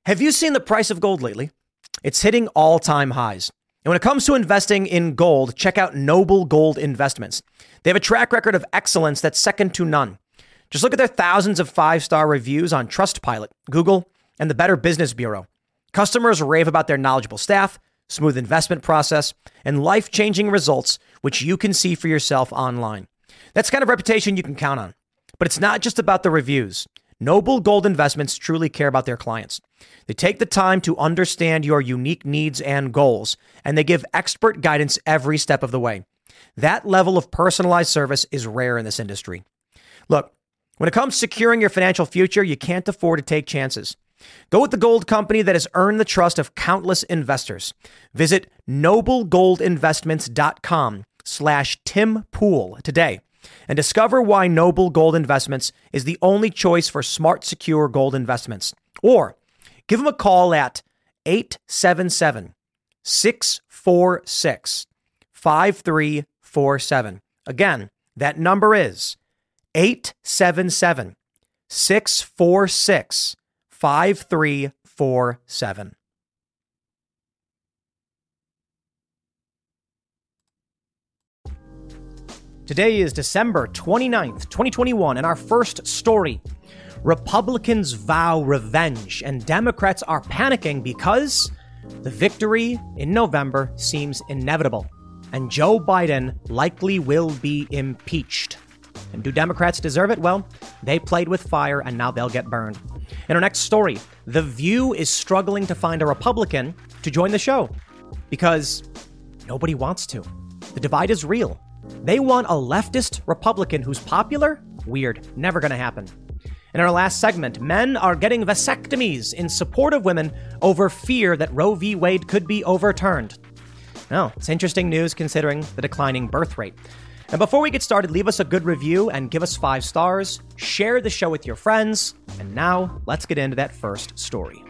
Have you seen the price of gold lately? It's hitting all-time highs. And when it comes to investing in gold, check out Noble Gold Investments. They have a track record of excellence that's second to none. Just look at their thousands of five-star reviews on Trustpilot, Google, and the Better Business Bureau. Customers rave about their knowledgeable staff, smooth investment process, and life-changing results, which you can see for yourself online. That's the kind of reputation you can count on. But it's not just about the reviews. Noble Gold Investments truly care about their clients. They take the time to understand your unique needs and goals, and they give expert guidance every step of the way. That level of personalized service is rare in this industry. Look, when it comes to securing your financial future, you can't afford to take chances. Go with the gold company that has earned the trust of countless investors. Visit noblegoldinvestments.com/Tim Pool today and discover why Noble Gold Investments is the only choice for smart, secure gold investments. Or give them a call at 877-646-5347. Again, that number is 877-646-5347. Today is December 29th, 2021, and our first story. Republicans vow revenge, and Democrats are panicking because the victory in November seems inevitable, and Joe Biden likely will be impeached. And do Democrats deserve it? Well, they played with fire, and now they'll get burned. In our next story, The View is struggling to find a Republican to join the show because nobody wants to. The divide is real. They want a leftist Republican who's popular? Weird. Never going to happen. In our last segment, men are getting vasectomies in support of women over fear that Roe v. Wade could be overturned. Now, it's interesting news considering the declining birth rate. And before we get started, leave us a good review and give us 5 stars. Share the show with your friends. And now, let's get into that first story.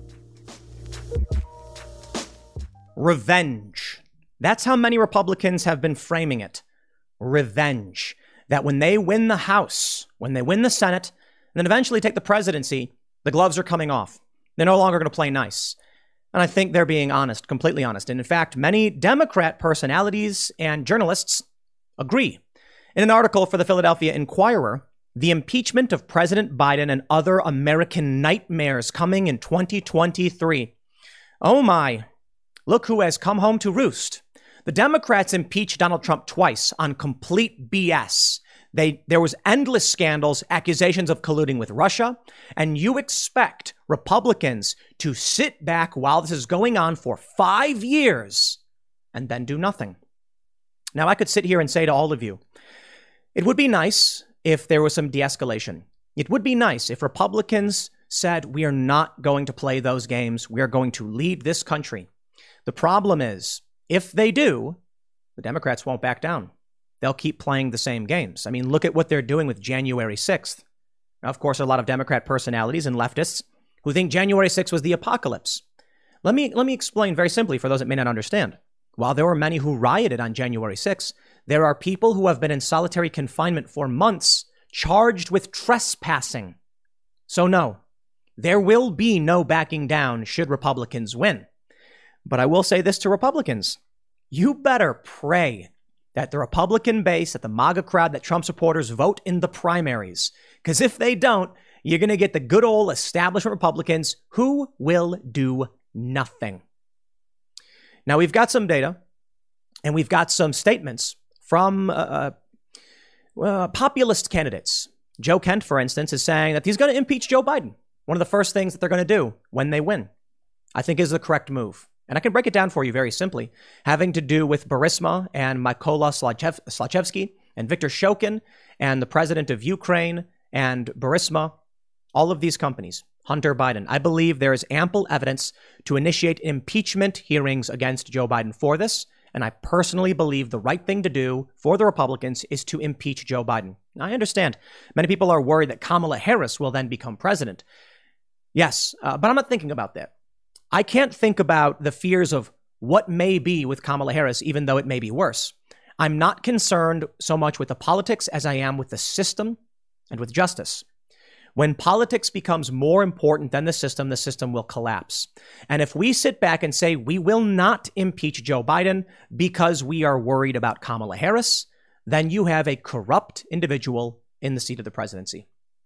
Revenge. That's how many Republicans have been framing it. Revenge. That when they win the House, when they win the Senate, and then eventually take the presidency, the gloves are coming off. They're no longer going to play nice. And I think they're being honest, completely honest. And in fact, many Democrat personalities and journalists agree. In an article for the Philadelphia Inquirer, the impeachment of President Biden and other American nightmares coming in 2023. Oh my, look who has come home to roost. The Democrats impeached Donald Trump twice on complete BS. There was endless scandals, accusations of colluding with Russia, and you expect Republicans to sit back while this is going on for 5 years and then do nothing. Now, I could sit here and say to all of you, it would be nice if there was some de-escalation. It would be nice if Republicans said, we are not going to play those games. We are going to lead this country. The problem is, if they do, the Democrats won't back down. They'll keep playing the same games. I mean, look at what they're doing with January 6th. Now, of course, there are a lot of Democrat personalities and leftists who think January 6th was the apocalypse. Let me explain very simply for those that may not understand. While there were many who rioted on January 6th, there are people who have been in solitary confinement for months charged with trespassing. So no, there will be no backing down should Republicans win. But I will say this to Republicans. You better pray that the Republican base, that the MAGA crowd, that Trump supporters vote in the primaries. Because if they don't, you're going to get the good old establishment Republicans who will do nothing. Now, we've got some data and we've got some statements from populist candidates. Joe Kent, for instance, is saying that he's going to impeach Joe Biden. One of the first things that they're going to do when they win, I think, is the correct move. And I can break it down for you very simply, having to do with Burisma and Mykola Zlochevsky and Viktor Shokin and the president of Ukraine and Burisma, all of these companies, Hunter Biden. I believe there is ample evidence to initiate impeachment hearings against Joe Biden for this. And I personally believe the right thing to do for the Republicans is to impeach Joe Biden. Now, I understand many people are worried that Kamala Harris will then become president. Yes, but I'm not thinking about that. I can't think about the fears of what may be with Kamala Harris, even though it may be worse. I'm not concerned so much with the politics as I am with the system and with justice. When politics becomes more important than the system will collapse. And if we sit back and say we will not impeach Joe Biden because we are worried about Kamala Harris, then you have a corrupt individual in the seat of the presidency.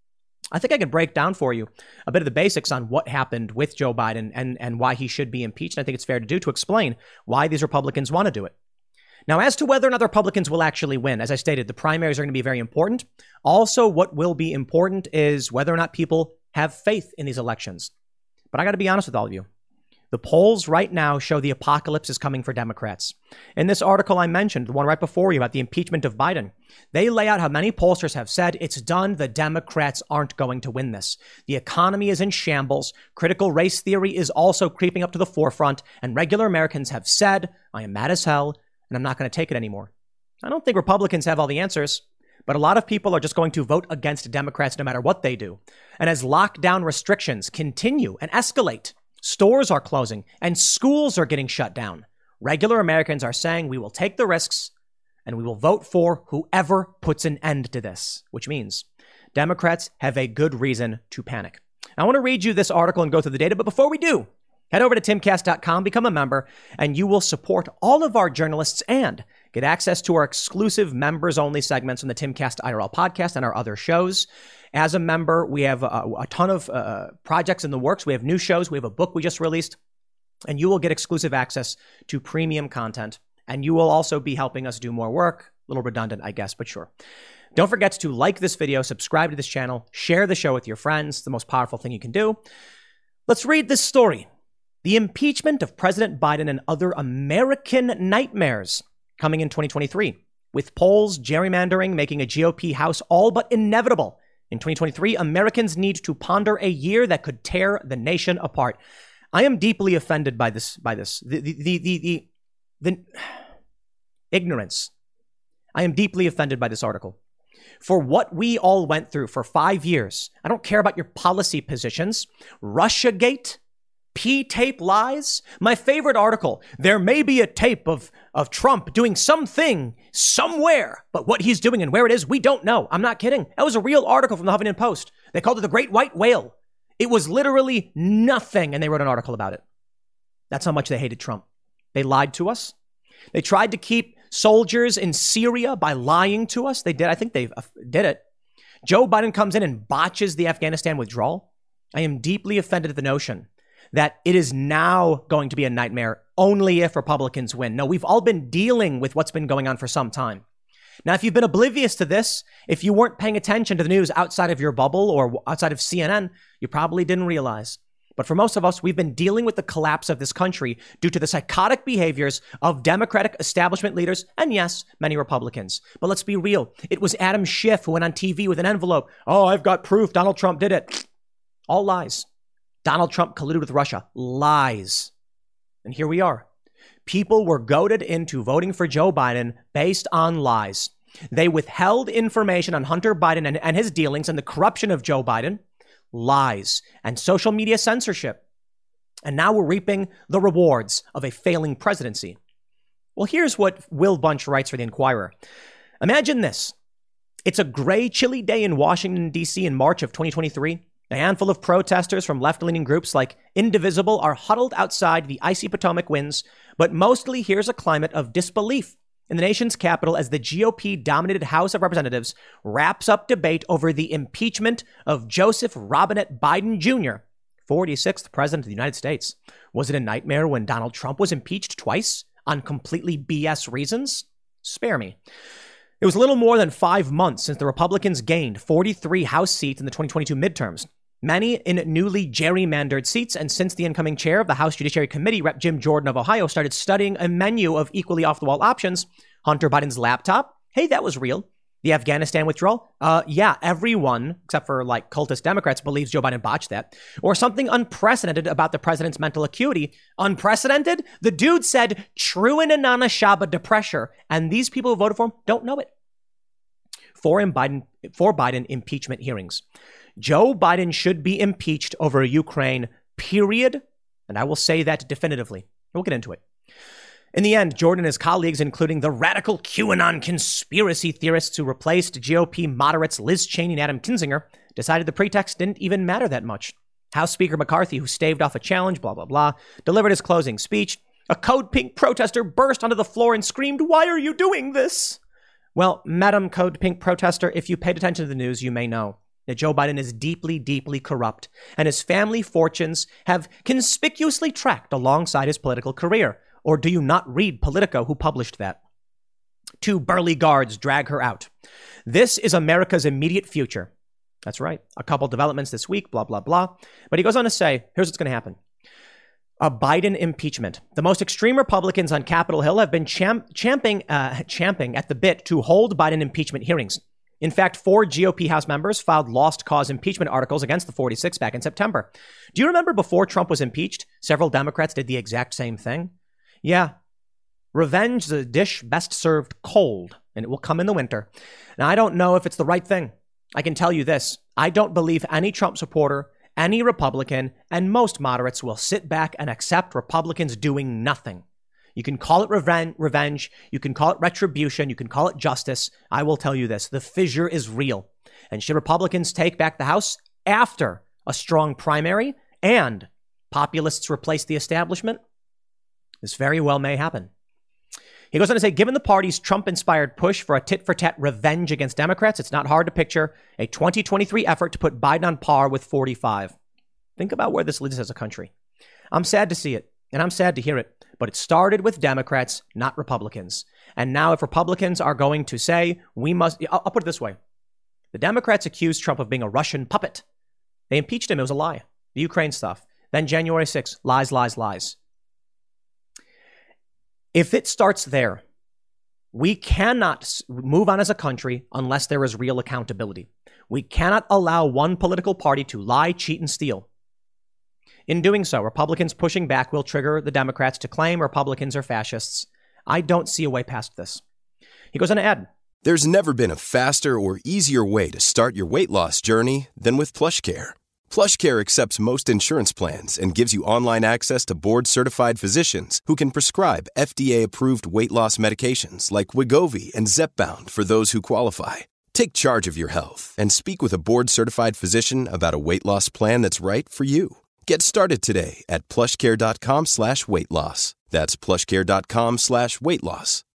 I think I can break down for you a bit of the basics on what happened with Joe Biden and why he should be impeached. And I think it's fair to do to explain why these Republicans want to do it. Now, as to whether or not the Republicans will actually win, as I stated, the primaries are going to be very important. Also, what will be important is whether or not people have faith in these elections. But I got to be honest with all of you. The polls right now show the apocalypse is coming for Democrats. In this article I mentioned, the one right before you about the impeachment of Biden, they lay out how many pollsters have said it's done. The Democrats aren't going to win this. The economy is in shambles. Critical race theory is also creeping up to the forefront. And regular Americans have said, I am mad as hell, and I'm not going to take it anymore. I don't think Republicans have all the answers, but a lot of people are just going to vote against Democrats no matter what they do. And as lockdown restrictions continue and escalate, stores are closing and schools are getting shut down, regular Americans are saying we will take the risks and we will vote for whoever puts an end to this, which means Democrats have a good reason to panic. I want to read you this article and go through the data, but before we do, head over to timcast.com, become a member, and you will support all of our journalists and get access to our exclusive members-only segments on the Timcast IRL podcast and our other shows. As a member, we have a ton of projects in the works. We have new shows. We have a book we just released, and you will get exclusive access to premium content, and you will also be helping us do more work. A little redundant, I guess, but sure. Don't forget to like this video, subscribe to this channel, share the show with your friends. It's the most powerful thing you can do. Let's read this story. The impeachment of President Biden and other American nightmares coming in 2023, with polls, gerrymandering, making a GOP House all but inevitable. In 2023, Americans need to ponder a year that could tear the nation apart. I am deeply offended by this. The ignorance. I am deeply offended by this article. For what we all went through for 5 years, I don't care about your policy positions. Russiagate, P-tape lies. My favorite article, there may be a tape of Trump doing something somewhere, but what he's doing and where it is, we don't know. I'm not kidding. That was a real article from the Huffington Post. They called it the Great White Whale. It was literally nothing, and they wrote an article about it. That's how much they hated Trump. They lied to us. They tried to keep soldiers in Syria by lying to us. They did. I think they did it. Joe Biden comes in and botches the Afghanistan withdrawal. I am deeply offended at the notion that it is now going to be a nightmare only if Republicans win. No, we've all been dealing with what's been going on for some time. Now, if you've been oblivious to this, if you weren't paying attention to the news outside of your bubble or outside of CNN, you probably didn't realize. But for most of us, we've been dealing with the collapse of this country due to the psychotic behaviors of Democratic establishment leaders and, yes, many Republicans. But let's be real. It was Adam Schiff who went on TV with an envelope. Oh, I've got proof Donald Trump did it. All lies. Donald Trump colluded with Russia. Lies. And here we are. People were goaded into voting for Joe Biden based on lies. They withheld information on Hunter Biden and his dealings and the corruption of Joe Biden. Lies and social media censorship. And now we're reaping the rewards of a failing presidency. Well, here's what Will Bunch writes for The Inquirer. Imagine this. It's a gray, chilly day in Washington, D.C. in March of 2023. A handful of protesters from left-leaning groups like Indivisible are huddled outside the icy Potomac winds, but mostly here's a climate of disbelief in the nation's capital as the GOP-dominated House of Representatives wraps up debate over the impeachment of Joseph Robinette Biden Jr., 46th President of the United States. Was it a nightmare when Donald Trump was impeached twice on completely BS reasons? Spare me. It was a little more than 5 months since the Republicans gained 43 House seats in the 2022 midterms, many in newly gerrymandered seats, and since the incoming chair of the House Judiciary Committee, Rep. Jim Jordan of Ohio, started studying a menu of equally off-the-wall options, Hunter Biden's laptop, hey, that was real. The Afghanistan withdrawal, yeah, everyone, except for like cultist Democrats, believes Joe Biden botched that. Or something unprecedented about the president's mental acuity. Unprecedented? The dude said, true in Anana Shaba depressure, and these people who voted for him don't know it. For Biden impeachment hearings. Joe Biden should be impeached over Ukraine, period. And I will say that definitively. We'll get into it. In the end, Jordan and his colleagues, including the radical QAnon conspiracy theorists who replaced GOP moderates Liz Cheney and Adam Kinzinger, decided the pretext didn't even matter that much. House Speaker McCarthy, who staved off a challenge, blah, blah, blah, delivered his closing speech. A Code Pink protester burst onto the floor and screamed, "Why are you doing this?" Well, Madam Code Pink protester, if you paid attention to the news, you may know that Joe Biden is deeply, deeply corrupt, and his family fortunes have conspicuously tracked alongside his political career. Or do you not read Politico, who published that? 2 burly guards drag her out. This is America's immediate future. That's right. A couple developments this week, blah, blah, blah. But he goes on to say, here's what's going to happen. A Biden impeachment. The most extreme Republicans on Capitol Hill have been champing at the bit to hold Biden impeachment hearings. In fact, 4 GOP House members filed lost cause impeachment articles against the 46 back in September. Do you remember before Trump was impeached, several Democrats did the exact same thing? Yeah. Revenge is a dish best served cold, and it will come in the winter. Now, I don't know if it's the right thing. I can tell you this. I don't believe any Trump supporter, any Republican, and most moderates will sit back and accept Republicans doing nothing. You can call it revenge. You can call it retribution. You can call it justice. I will tell you this. The fissure is real. And should Republicans take back the House after a strong primary and populists replace the establishment, this very well may happen. He goes on to say, given the party's Trump-inspired push for a tit-for-tat revenge against Democrats, it's not hard to picture a 2023 effort to put Biden on par with 45. Think about where this leads us as a country. I'm sad to see it, and I'm sad to hear it, but it started with Democrats, not Republicans. And now if Republicans are going to say, we must, I'll put it this way. The Democrats accused Trump of being a Russian puppet. They impeached him. It was a lie. The Ukraine stuff. Then January 6th, lies, lies, lies. If it starts there, we cannot move on as a country unless there is real accountability. We cannot allow one political party to lie, cheat, and steal. In doing so, Republicans pushing back will trigger the Democrats to claim Republicans are fascists. I don't see a way past this. He goes on to add, there's never been a faster or easier way to start your weight loss journey than with PlushCare. PlushCare accepts most insurance plans and gives you online access to board-certified physicians who can prescribe FDA-approved weight loss medications like Wegovy and Zepbound for those who qualify. Take charge of your health and speak with a board-certified physician about a weight loss plan that's right for you. Get started today at plushcare.com/weight-loss. That's plushcare.com/weight-loss.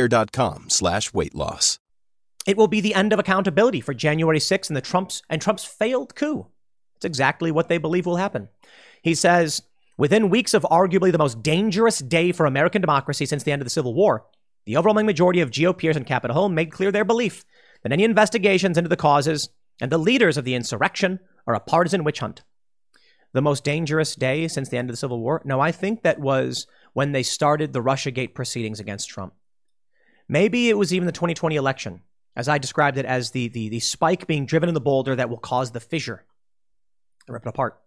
plushcare.com/weight-loss. It will be the end of accountability for January 6th and Trump's failed coup. It's exactly what they believe will happen. He says, within weeks of arguably the most dangerous day for American democracy since the end of the Civil War, the overwhelming majority of GOPers on Capitol Hill made clear their belief that any investigations into the causes and the leaders of the insurrection are a partisan witch hunt. The most dangerous day since the end of the Civil War? No, I think that was when they started the Russiagate proceedings against Trump. Maybe it was even the 2020 election, as I described it as the spike being driven in the boulder that will cause the fissure. Rip it apart.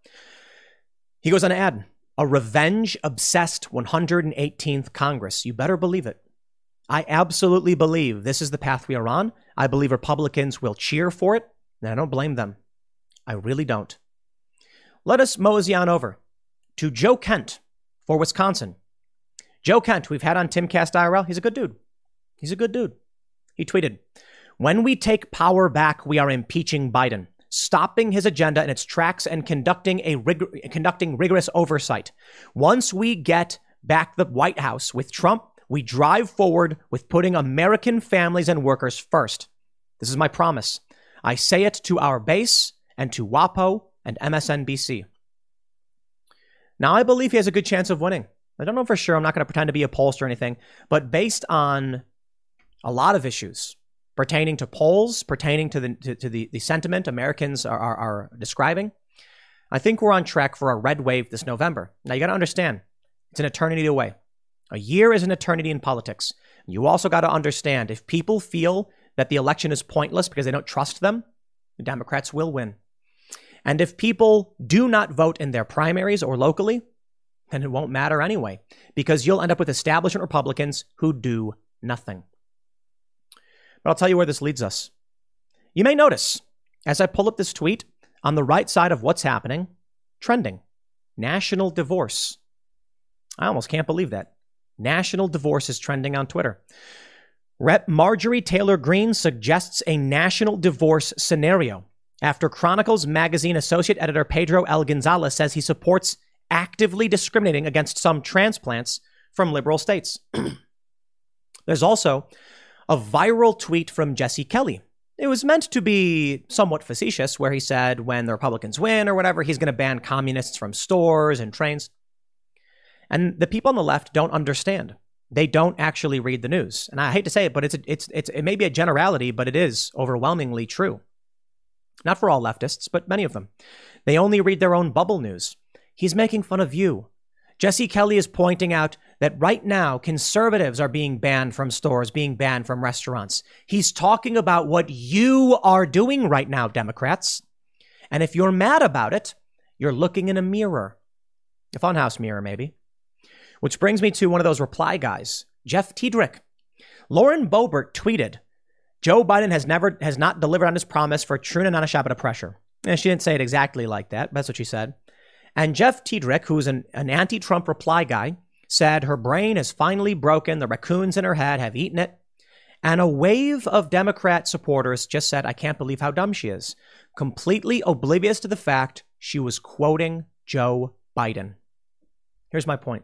He goes on to add, a revenge-obsessed 118th Congress. You better believe it. I absolutely believe this is the path we are on. I believe Republicans will cheer for it, and I don't blame them. I really don't. Let us mosey on over to Joe Kent for Wisconsin. Joe Kent, we've had on Timcast IRL. He's a good dude. He's a good dude. He tweeted, when we take power back, we are impeaching Biden, stopping his agenda in its tracks and conducting rigorous oversight. Once we get back the White House with Trump, we drive forward with putting American families and workers first. This is my promise. I say it to our base and to WAPO and MSNBC. Now, I believe he has a good chance of winning. I don't know for sure. I'm not going to pretend to be a pollster or anything, but based on a lot of issues pertaining to polls, pertaining to the sentiment Americans are describing, I think we're on track for a red wave this November. Now, you got to understand, it's an eternity away. A year is an eternity in politics. You also got to understand, if people feel that the election is pointless because they don't trust them, the Democrats will win. And if people do not vote in their primaries or locally, then it won't matter anyway, because you'll end up with establishment Republicans who do nothing. But I'll tell you where this leads us. You may notice, as I pull up this tweet, on the right side of what's happening, trending, national divorce. I almost can't believe that. National divorce is trending on Twitter. Rep. Marjorie Taylor Greene suggests a national divorce scenario. after Chronicles magazine associate editor Pedro L. Gonzalez says he supports actively discriminating against some transplants from liberal states. There's also a viral tweet from Jesse Kelly. It was meant to be somewhat facetious, where he said when the Republicans win or whatever, he's going to ban communists from stores and trains. And the people on the left don't understand. They don't actually read the news. And I hate to say it, but it may be a generality, but it is overwhelmingly true. Not for all leftists, but many of them. They only read their own bubble news. He's making fun of you. Jesse Kelly is pointing out that right now, conservatives are being banned from stores, being banned from restaurants. He's talking about what you are doing right now, Democrats. And if you're mad about it, you're looking in a mirror. A funhouse mirror, maybe. Which brings me to one of those reply guys, Jeff Tiedrich. Lauren Boebert tweeted, Joe Biden has not delivered on his promise for true and non-Shabbat pressure. And she didn't say it exactly like that, but that's what she said. And Jeff Tiedrich, who's an anti-Trump reply guy, said her brain is finally broken. The raccoons in her head have eaten it. And a wave of Democrat supporters just said, I can't believe how dumb she is. Completely oblivious to the fact she was quoting Joe Biden. Here's my point.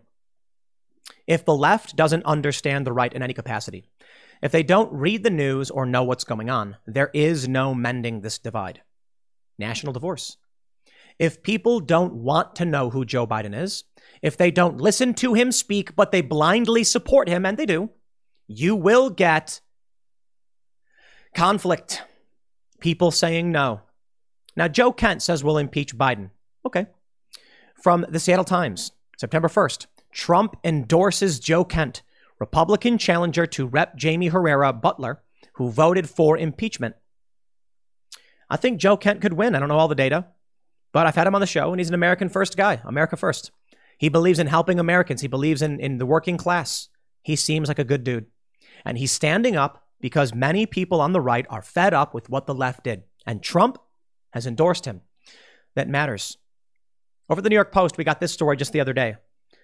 If the left doesn't understand the right in any capacity, if they don't read the news or know what's going on, there is no mending this divide. National divorce. If people don't want to know who Joe Biden is, if they don't listen to him speak, but they blindly support him, and they do, you will get conflict. People saying no. Now, Joe Kent says we'll impeach Biden. Okay. From the Seattle Times, September 1st, Trump endorses Joe Kent, Republican challenger to Rep. Jamie Herrera Butler, who voted for impeachment. I think Joe Kent could win. I don't know all the data, but I've had him on the show, and he's an American first guy. America first. He believes in helping Americans. He believes in the working class. He seems like a good dude. And he's standing up because many people on the right are fed up with what the left did. And Trump has endorsed him. That matters. Over at the New York Post, we got this story just the other day.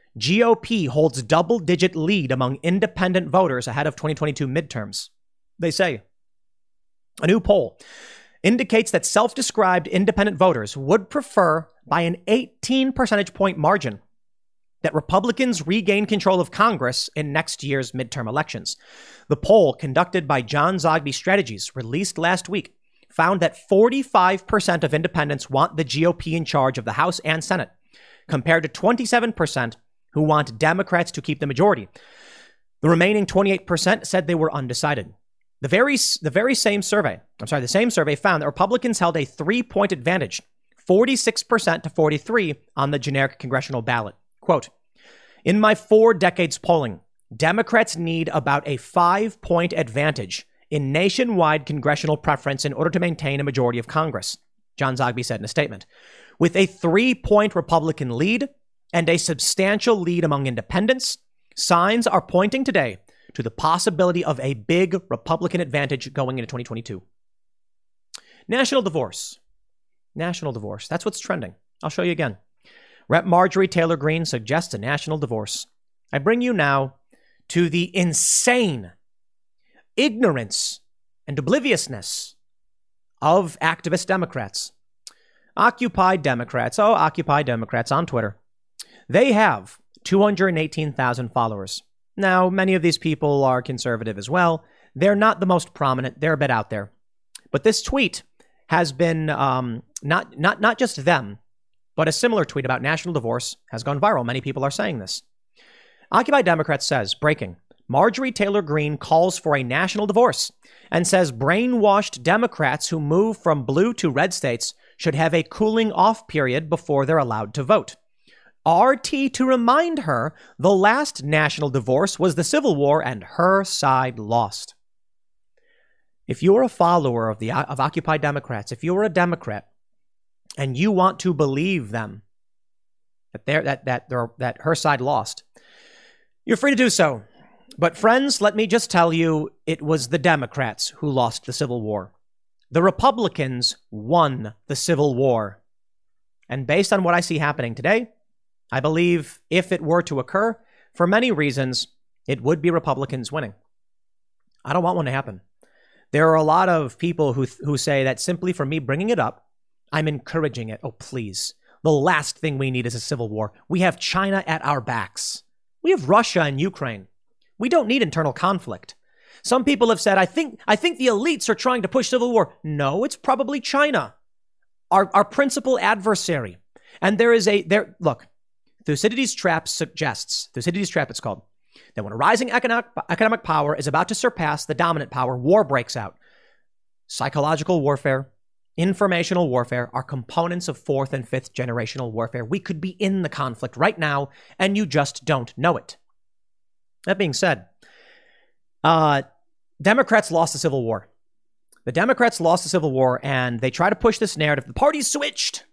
GOP holds double-digit lead among independent voters ahead of 2022 midterms. They say a new poll indicates that self-described independent voters would prefer by an 18 percentage point margin that Republicans regain control of Congress in next year's midterm elections. The poll, conducted by John Zogby Strategies, released last week, found that 45% of independents want the GOP in charge of the House and Senate, compared to 27% who want Democrats to keep the majority. The remaining 28% said they were undecided. The same survey found that Republicans held a 3-point advantage, 46% to 43% on the generic congressional ballot. Quote, in my 4 decades polling, Democrats need about a 5-point advantage in nationwide congressional preference in order to maintain a majority of Congress, John Zogby said in a statement. With a 3-point Republican lead and a substantial lead among independents, signs are pointing today to the possibility of a big Republican advantage going into 2022. National divorce. National divorce. That's what's trending. I'll show you again. Rep. Marjorie Taylor Greene suggests a national divorce. I bring you now to the insane ignorance and obliviousness of activist Democrats. Occupy Democrats on Twitter. They have 218,000 followers. Now, many of these people are conservative as well. They're not the most prominent. They're a bit out there. But this tweet has been not just them, but a similar tweet about national divorce has gone viral. Many people are saying this. Occupy Democrats says, breaking, Marjorie Taylor Greene calls for a national divorce and says brainwashed Democrats who move from blue to red states should have a cooling off period before they're allowed to vote. RT to remind her the last national divorce was the Civil War and her side lost. If you're a follower of Occupy Democrats, if you're a Democrat and you want to believe them that her side lost, you're free to do so. But friends, let me just tell you, it was the Democrats who lost the Civil War. The Republicans won the Civil War. And based on what I see happening today, I believe if it were to occur, for many reasons, it would be Republicans winning. I don't want one to happen. There are a lot of people who say that simply for me bringing it up, I'm encouraging it. Oh, please. The last thing we need is a civil war. We have China at our backs. We have Russia and Ukraine. We don't need internal conflict. Some people have said, I think the elites are trying to push civil war. No, it's probably China, our principal adversary. And look, Thucydides' trap suggests, Thucydides' trap it's called, that when a rising economic power is about to surpass the dominant power, war breaks out. Psychological warfare, informational warfare are components of fourth and fifth generational warfare. We could be in the conflict right now, and you just don't know it. That being said, Democrats lost the Civil War. The Democrats lost the Civil War, and they try to push this narrative. The parties switched.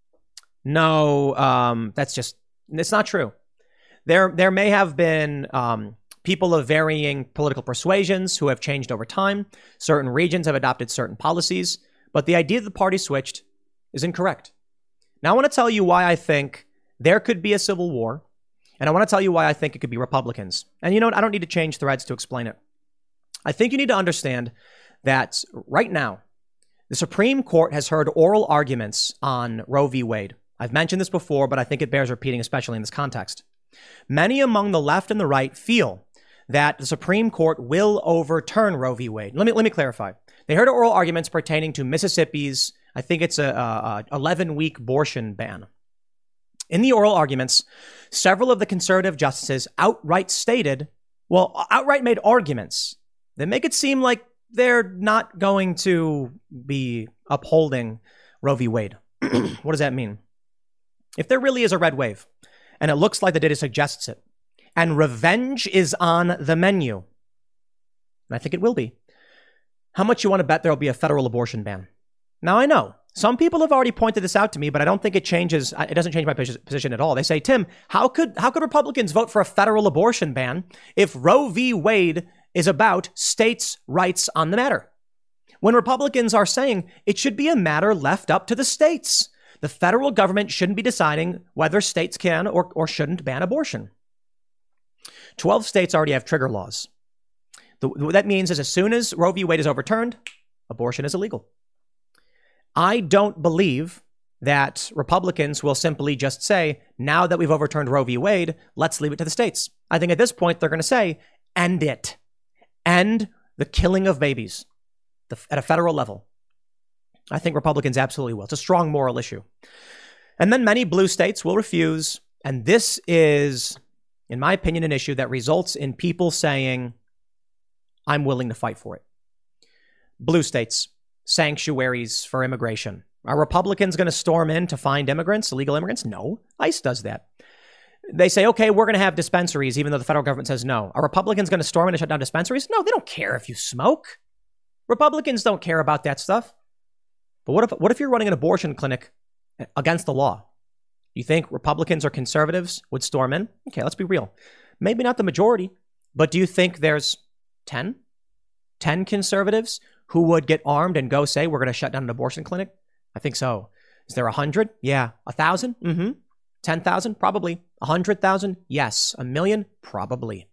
No, it's not true. There may have been people of varying political persuasions who have changed over time. Certain regions have adopted certain policies, but the idea that the party switched is incorrect. Now, I want to tell you why I think there could be a civil war, and I want to tell you why I think it could be Republicans. And you know what? I don't need to change threads to explain it. I think you need to understand that right now, the Supreme Court has heard oral arguments on Roe v. Wade. I've mentioned this before, but I think it bears repeating, especially in this context. Many among the left and the right feel that the Supreme Court will overturn Roe v. Wade. Let me clarify. They heard oral arguments pertaining to Mississippi's, I think it's a 11-week abortion ban. In the oral arguments, several of the conservative justices outright made arguments that make it seem like they're not going to be upholding Roe v. Wade. What does that mean? If there really is a red wave, and it looks like the data suggests it, and revenge is on the menu, and I think it will be, how much you want to bet there'll be a federal abortion ban? Now, I know some people have already pointed this out to me, but I don't think it doesn't change my position at all. They say, Tim, how could Republicans vote for a federal abortion ban if Roe v. Wade is about states' rights on the matter? When Republicans are saying it should be a matter left up to the states. The federal government shouldn't be deciding whether states can or shouldn't ban abortion. 12 states already have trigger laws. What that means is as soon as Roe v. Wade is overturned, abortion is illegal. I don't believe that Republicans will simply just say, now that we've overturned Roe v. Wade, let's leave it to the states. I think at this point, they're going to say, end it. End the killing of babies at a federal level. I think Republicans absolutely will. It's a strong moral issue. And then many blue states will refuse. And this is, in my opinion, an issue that results in people saying, I'm willing to fight for it. Blue states, sanctuaries for immigration. Are Republicans going to storm in to find immigrants, illegal immigrants? No. ICE does that. They say, okay, we're going to have dispensaries, even though the federal government says no. Are Republicans going to storm in to shut down dispensaries? No, they don't care if you smoke. Republicans don't care about that stuff. But what if you're running an abortion clinic against the law? You think Republicans or conservatives would storm in? Okay, let's be real. Maybe not the majority, but do you think there's 10 conservatives who would get armed and go say, we're going to shut down an abortion clinic? I think so. Is there 100? Yeah. 1,000? Mm-hmm. 10,000? Probably. 100,000? Yes. 1 million? Probably.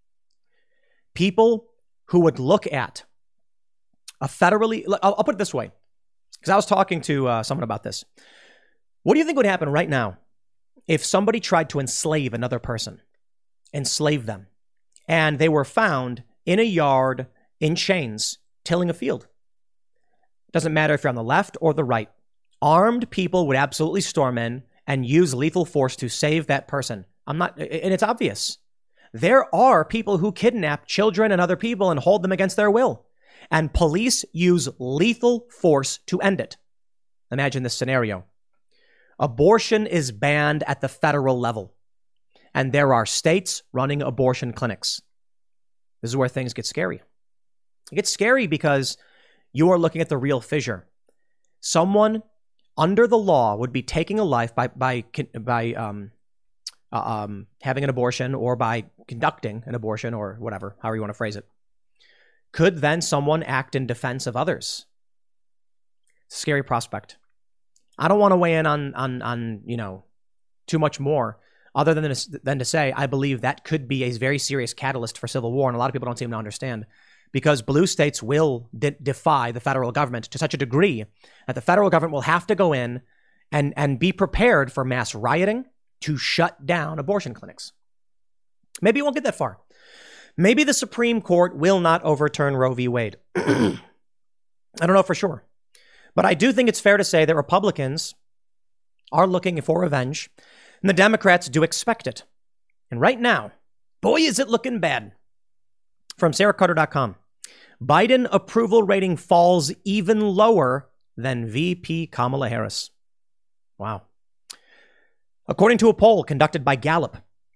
People who would look at a federally, I'll put it this way, because I was talking to someone about this. What do you think would happen right now if somebody tried to enslave another person, enslave them, and they were found in a yard in chains tilling a field? Doesn't matter if you're on the left or the right. Armed people would absolutely storm in and use lethal force to save that person. And it's obvious. There are people who kidnap children and other people and hold them against their will. And police use lethal force to end it. Imagine this scenario. Abortion is banned at the federal level. And there are states running abortion clinics. This is where things get scary. It gets scary because you are looking at the real fissure. Someone under the law would be taking a life by having an abortion or by conducting an abortion or whatever, however you want to phrase it. Could then someone act in defense of others? It's a scary prospect. I don't want to weigh in on too much more other than to say I believe that could be a very serious catalyst for civil war, and a lot of people don't seem to understand. because blue states will defy the federal government to such a degree that the federal government will have to go in and be prepared for mass rioting to shut down abortion clinics. Maybe it won't get that far. Maybe the Supreme Court will not overturn Roe v. Wade. I don't know for sure. But I do think it's fair to say that Republicans are looking for revenge, and the Democrats do expect it. And right now, boy, is it looking bad. From SarahCarter.com, Biden approval rating falls even lower than VP Kamala Harris. Wow. According to a poll conducted by Gallup,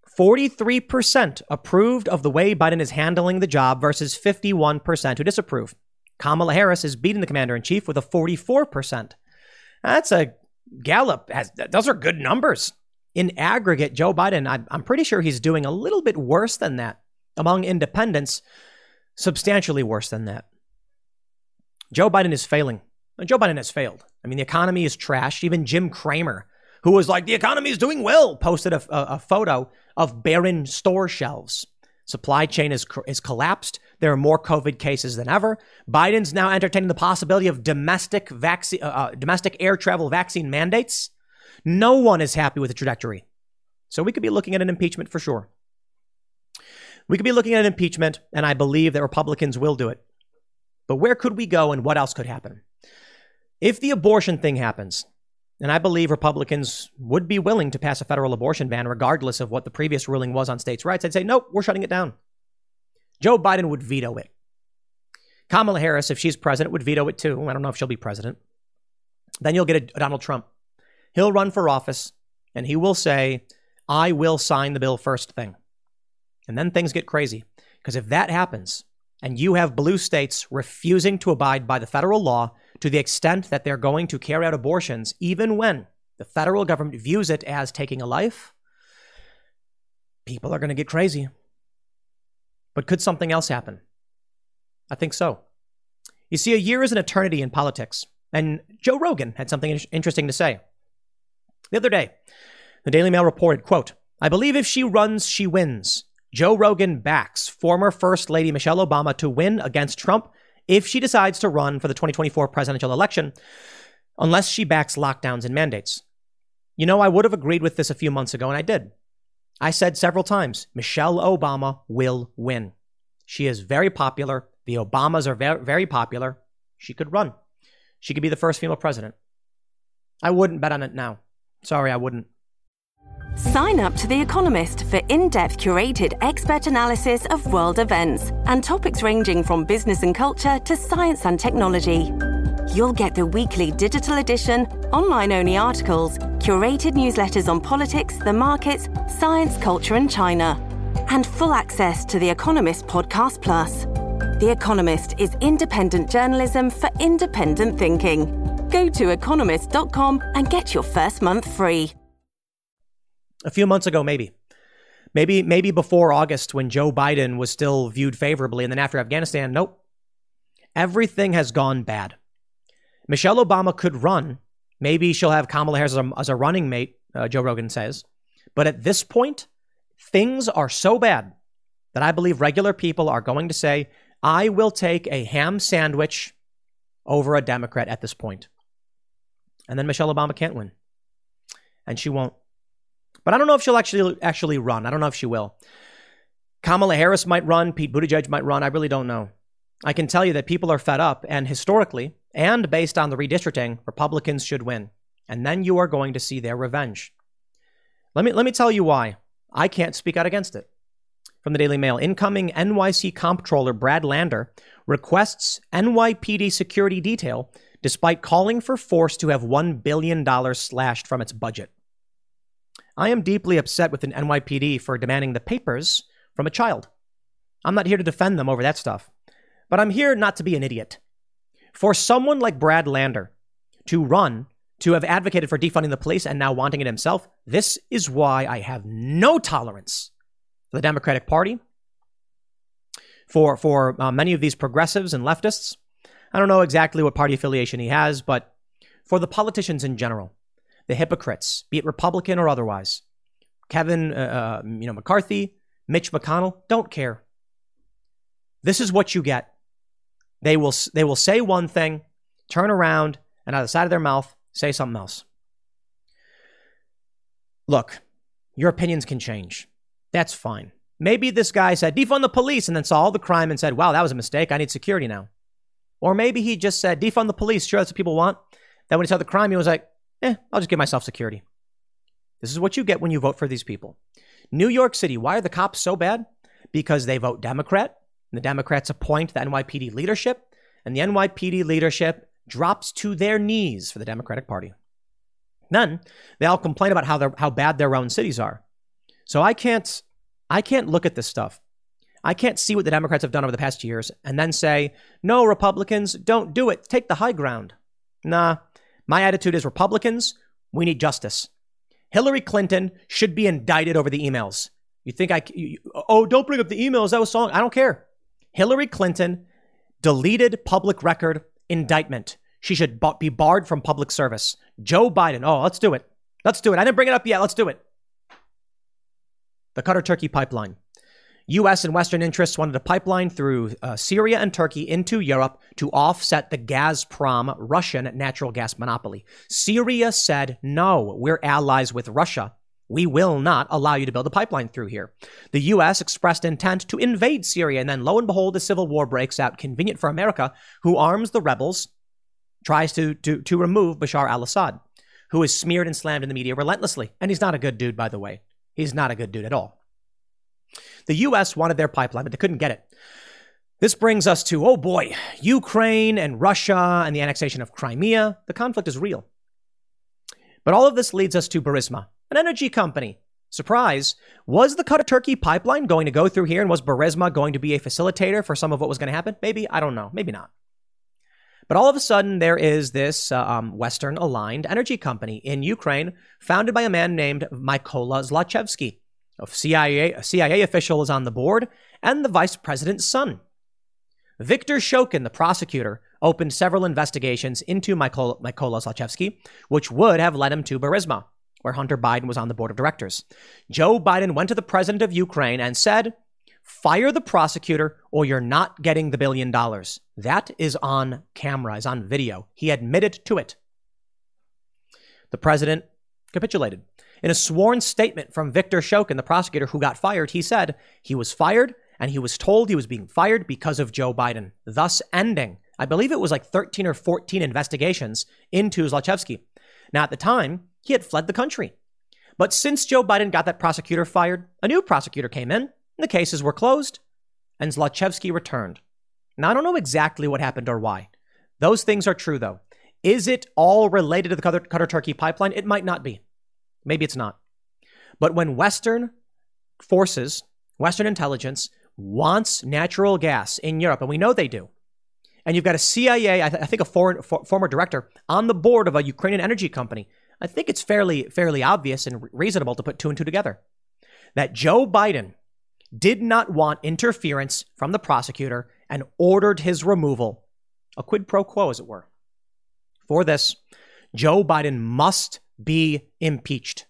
43% approved of the way Biden is handling the job versus 51% who disapprove. Kamala Harris is beating the commander-in-chief with a 44%. That's a Gallup. Those are good numbers. In aggregate, Joe Biden, I'm pretty sure he's doing a little bit worse than that. Among independents, substantially worse than that. Joe Biden is failing. Joe Biden has failed. I mean, the economy is trashed. Even Jim Cramer, who was like, the economy is doing well, posted a photo of barren store shelves. Supply chain is collapsed. There are more COVID cases than ever. Biden's now entertaining the possibility of domestic air travel vaccine mandates. No one is happy with the trajectory. So we could be looking at an impeachment for sure. We could be looking at an impeachment, and I believe that Republicans will do it. But where could we go and what else could happen? If the abortion thing happens, and I believe Republicans would be willing to pass a federal abortion ban regardless of what the previous ruling was on states' rights, I'd say, nope, we're shutting it down. Joe Biden would veto it. Kamala Harris, if she's president, would veto it too. I don't know if she'll be president. Then you'll get a Donald Trump. He'll run for office, and he will say, I will sign the bill first thing. And then things get crazy. Because if that happens, and you have blue states refusing to abide by the federal law to the extent that they're going to carry out abortions, even when the federal government views it as taking a life, people are going to get crazy. But could something else happen? I think so. You see, a year is an eternity in politics. And Joe Rogan had something interesting to say. The other day, the Daily Mail reported, quote, I believe if she runs, she wins. Joe Rogan backs former First Lady Michelle Obama to win against Trump if she decides to run for the 2024 presidential election, unless she backs lockdowns and mandates. You know, I would have agreed with this a few months ago, and I did. I said several times, Michelle Obama will win. She is very popular. The Obamas are very, very popular. She could run. She could be the first female president. I wouldn't bet on it now. Sorry, I wouldn't. Sign up to The Economist for in-depth curated expert analysis of world events and topics ranging from business and culture to science and technology. You'll get the weekly digital edition, online-only articles, curated newsletters on politics, the markets, science, culture, and China, and full access to The Economist Podcast Plus. The Economist is independent journalism for independent thinking. Go to economist.com and get your first month free. A few months ago, maybe before August when Joe Biden was still viewed favorably, and then after Afghanistan, nope. Everything has gone bad. Michelle Obama could run. Maybe she'll have Kamala Harris as a running mate, Joe Rogan says. But at this point, things are so bad that I believe regular people are going to say, I will take a ham sandwich over a Democrat at this point. And then Michelle Obama can't win. And she won't. But I don't know if she'll actually run. I don't know if she will. Kamala Harris might run. Pete Buttigieg might run. I really don't know. I can tell you that people are fed up, and historically, and based on the redistricting, Republicans should win. And then you are going to see their revenge. Let me tell you why. I can't speak out against it. From the Daily Mail, incoming NYC Comptroller Brad Lander requests NYPD security detail despite calling for force to have $1 billion slashed from its budget. I am deeply upset with the NYPD for demanding the papers from a child. I'm not here to defend them over that stuff, but I'm here not to be an idiot. For someone like Brad Lander to run, to have advocated for defunding the police and now wanting it himself, this is why I have no tolerance for the Democratic Party, for many of these progressives and leftists. I don't know exactly what party affiliation he has, but for the politicians in general. The hypocrites, be it Republican or otherwise. Kevin McCarthy, Mitch McConnell, don't care. This is what you get They will say one thing, turn around, and out of the side of their mouth, say something else. Look, your opinions can change. That's fine. Maybe this guy said, defund the police, and then saw all the crime and said, wow, that was a mistake. I need security now. Or maybe he just said, defund the police. Sure, that's what people want. Then when he saw the crime, he was like, I'll just give myself security. This is what you get when you vote for these people. New York City, why are the cops so bad? Because they vote Democrat. And the Democrats appoint the NYPD leadership. And the NYPD leadership drops to their knees for the Democratic Party. Then they all complain about how bad their own cities are. So I can't look at this stuff. I can't see what the Democrats have done over the past years and then say, no, Republicans, don't do it. Take the high ground. Nah, my attitude is Republicans, we need justice. Hillary Clinton should be indicted over the emails. You think don't bring up the emails. That was so long. I don't care. Hillary Clinton deleted public record indictment. She should be barred from public service. Joe Biden. Oh, let's do it. Let's do it. I didn't bring it up yet. Let's do it. The Qatar-Turkey pipeline. U.S. and Western interests wanted a pipeline through Syria and Turkey into Europe to offset the Gazprom Russian natural gas monopoly. Syria said, no, we're allies with Russia. We will not allow you to build a pipeline through here. The U.S. expressed intent to invade Syria, and then lo and behold, a civil war breaks out, convenient for America, who arms the rebels, tries to remove Bashar al-Assad, who is smeared and slammed in the media relentlessly. And he's not a good dude, by the way. He's not a good dude at all. The U.S. wanted their pipeline, but they couldn't get it. This brings us to, oh boy, Ukraine and Russia and the annexation of Crimea. The conflict is real. But all of this leads us to Burisma, an energy company. Surprise. Was the Qatar-Turkey pipeline going to go through here, and was Burisma going to be a facilitator for some of what was going to happen? Maybe. I don't know. Maybe not. But all of a sudden, there is this Western-aligned energy company in Ukraine founded by a man named Mykola Zlochevsky. A CIA official is on the board, and the vice president's son. Viktor Shokin, the prosecutor, opened several investigations into Mykola Zlochevsky, which would have led him to Burisma, where Hunter Biden was on the board of directors. Joe Biden went to the president of Ukraine and said, fire the prosecutor or you're not getting the $1 billion. That is on camera, is on video. He admitted to it. The president capitulated. In a sworn statement from Viktor Shokin, the prosecutor who got fired, he said he was fired and he was told he was being fired because of Joe Biden, thus ending, I believe it was like 13 or 14 investigations into Zlochevsky. Now, at the time, he had fled the country. But since Joe Biden got that prosecutor fired, a new prosecutor came in, and the cases were closed, and Zlochevsky returned. Now, I don't know exactly what happened or why. Those things are true, though. Is it all related to the Qatar-Turkey pipeline? It might not be. Maybe it's not. But when Western forces, Western intelligence wants natural gas in Europe, and we know they do, and you've got a CIA, I think a former director, on the board of a Ukrainian energy company, I think it's fairly obvious and reasonable to put two and two together that Joe Biden did not want interference from the prosecutor and ordered his removal, a quid pro quo, as it were. For this, Joe Biden must be impeached.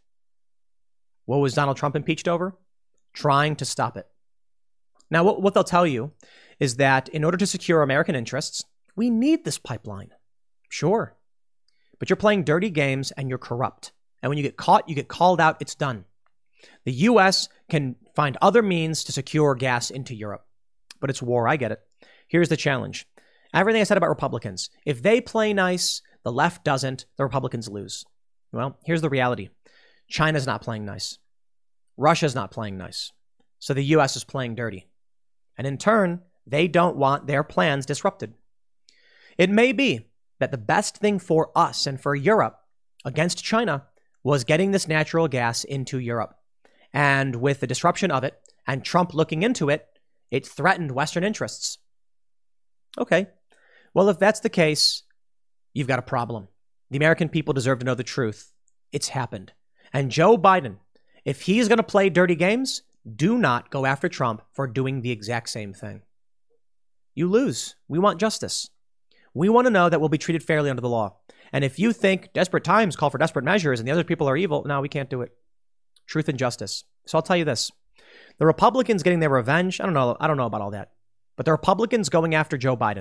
What was Donald Trump impeached over? Trying to stop it. Now, what they'll tell you is that in order to secure American interests, we need this pipeline. Sure. But you're playing dirty games and you're corrupt. And when you get caught, you get called out. It's done. The U.S. can find other means to secure gas into Europe. But it's war. I get it. Here's the challenge. Everything I said about Republicans. If they play nice, the left doesn't, the Republicans lose. Well, here's the reality. China's not playing nice. Russia's not playing nice. So the U.S. is playing dirty. And in turn, they don't want their plans disrupted. It may be that the best thing for us and for Europe against China was getting this natural gas into Europe. And with the disruption of it and Trump looking into it, it threatened Western interests. Okay. Well, if that's the case, you've got a problem. The American people deserve to know the truth. It's happened. And Joe Biden, if he's going to play dirty games, do not go after Trump for doing the exact same thing. You lose. We want justice. We want to know that we'll be treated fairly under the law. And if you think desperate times call for desperate measures and the other people are evil, no, we can't do it. Truth and justice. So I'll tell you this. The Republicans getting their revenge, I don't know about all that. But the Republicans going after Joe Biden,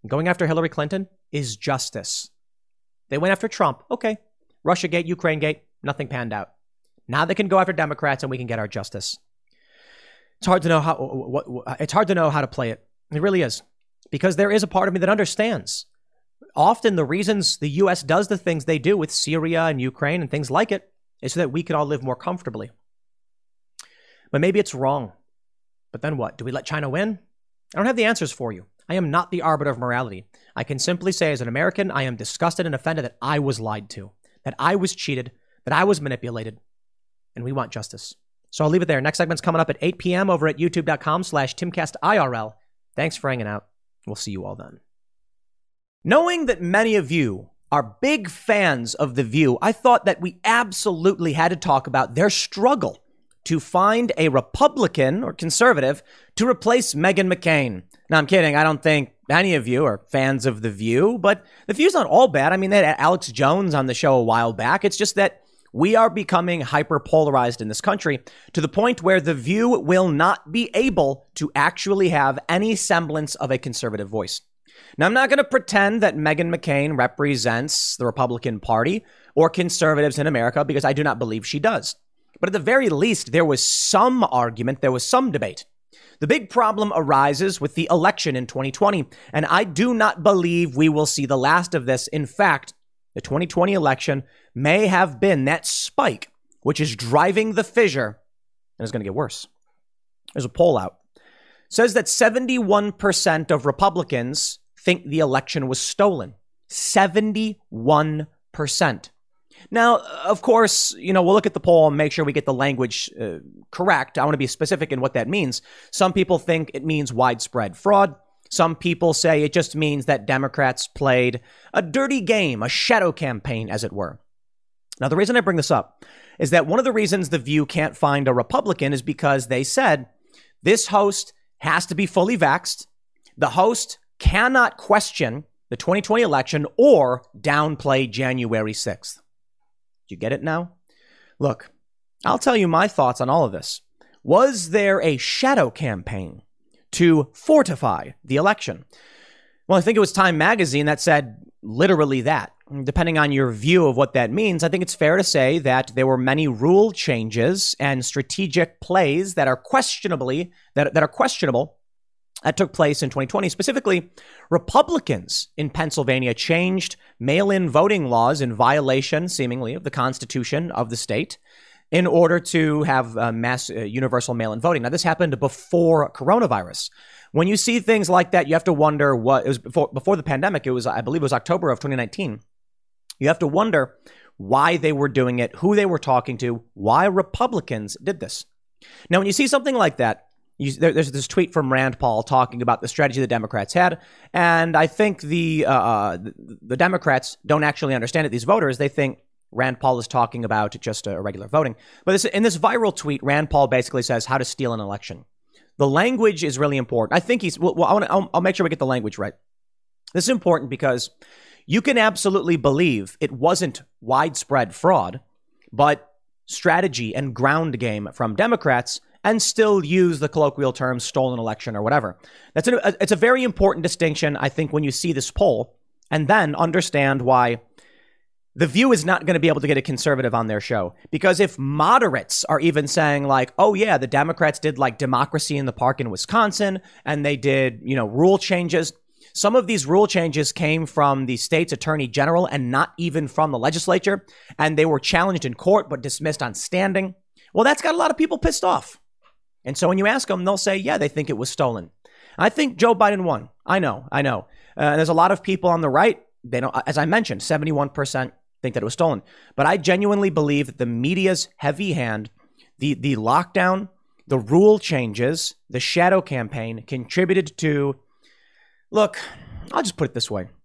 going after Hillary Clinton is justice. They went after Trump. Okay. Russiagate, Ukrainegate, nothing panned out. Now they can go after Democrats and we can get our justice. It's hard to know how to play it. It really is. Because there is a part of me that understands. Often the reasons the U.S. does the things they do with Syria and Ukraine and things like it is so that we can all live more comfortably. But maybe it's wrong. But then what? Do we let China win? I don't have the answers for you. I am not the arbiter of morality. I can simply say as an American, I am disgusted and offended that I was lied to, that I was cheated, that I was manipulated, and we want justice. So I'll leave it there. Next segment's coming up at 8 p.m. over at youtube.com/TimcastIRL. Thanks for hanging out. We'll see you all then. Knowing that many of you are big fans of The View, I thought that we absolutely had to talk about their struggle to find a Republican or conservative to replace Meghan McCain. Now, I'm kidding. I don't think any of you are fans of The View, but The View's not all bad. I mean, they had Alex Jones on the show a while back. It's just that we are becoming hyper-polarized in this country to the point where The View will not be able to actually have any semblance of a conservative voice. Now, I'm not going to pretend that Meghan McCain represents the Republican Party or conservatives in America because I do not believe she does. But at the very least, there was some argument, there was some debate. The big problem arises with the election in 2020, and I do not believe we will see the last of this. In fact, the 2020 election may have been that spike, which is driving the fissure, and it's going to get worse. There's a poll out. It says that 71% of Republicans think the election was stolen. 71%. Now, of course, we'll look at the poll and make sure we get the language correct. I want to be specific in what that means. Some people think it means widespread fraud. Some people say it just means that Democrats played a dirty game, a shadow campaign, as it were. Now, the reason I bring this up is that one of the reasons The View can't find a Republican is because they said this host has to be fully vaxxed. The host cannot question the 2020 election or downplay January 6th. Do you get it now? Look, I'll tell you my thoughts on all of this. Was there a shadow campaign to fortify the election? Well, I think it was Time Magazine that said literally that. Depending on your view of what that means, I think it's fair to say that there were many rule changes and strategic plays that are questionable that took place in 2020. Specifically, Republicans in Pennsylvania changed mail-in voting laws in violation, seemingly, of the Constitution of the state in order to have mass universal mail-in voting. Now, this happened before coronavirus. When you see things like that, you have to wonder what it was before the pandemic. I believe it was October of 2019. You have to wonder why they were doing it, who they were talking to, why Republicans did this. Now, when you see something like that, there's this tweet from Rand Paul talking about the strategy the Democrats had, and I think the Democrats don't actually understand it. These voters, they think Rand Paul is talking about just a regular voting. But in this viral tweet, Rand Paul basically says how to steal an election. The language is really important. I think I'll make sure we get the language right. This is important because you can absolutely believe it wasn't widespread fraud, but strategy and ground game from Democrats, and still use the colloquial term stolen election or whatever. It's a very important distinction, I think, when you see this poll, and then understand why The View is not going to be able to get a conservative on their show. Because if moderates are even saying like, oh yeah, the Democrats did like democracy in the park in Wisconsin, and they did, rule changes. Some of these rule changes came from the state's attorney general and not even from the legislature, and they were challenged in court but dismissed on standing. Well, that's got a lot of people pissed off. And so when you ask them, they'll say, yeah, they think it was stolen. I think Joe Biden won. I know. There's a lot of people on the right. They don't, as I mentioned, 71% think that it was stolen. But I genuinely believe that the media's heavy hand, the lockdown, the rule changes, the shadow campaign contributed to, look, I'll just put it this way.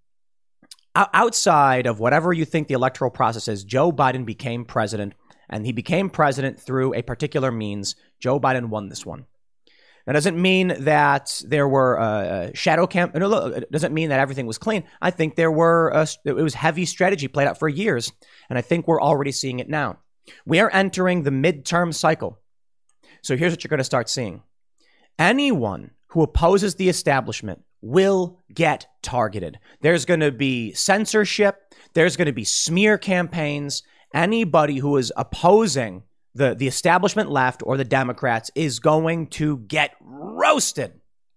Outside of whatever you think the electoral process is, Joe Biden became president. And he became president through a particular means. Joe Biden won this one. That doesn't mean that there were shadow camp. No, it doesn't mean that everything was clean. I think it was heavy strategy played out for years. And I think we're already seeing it now. We are entering the midterm cycle. So here's what you're going to start seeing. Anyone who opposes the establishment will get targeted. There's going to be censorship. There's going to be smear campaigns. Anybody who is opposing the establishment left or the Democrats is going to get roasted.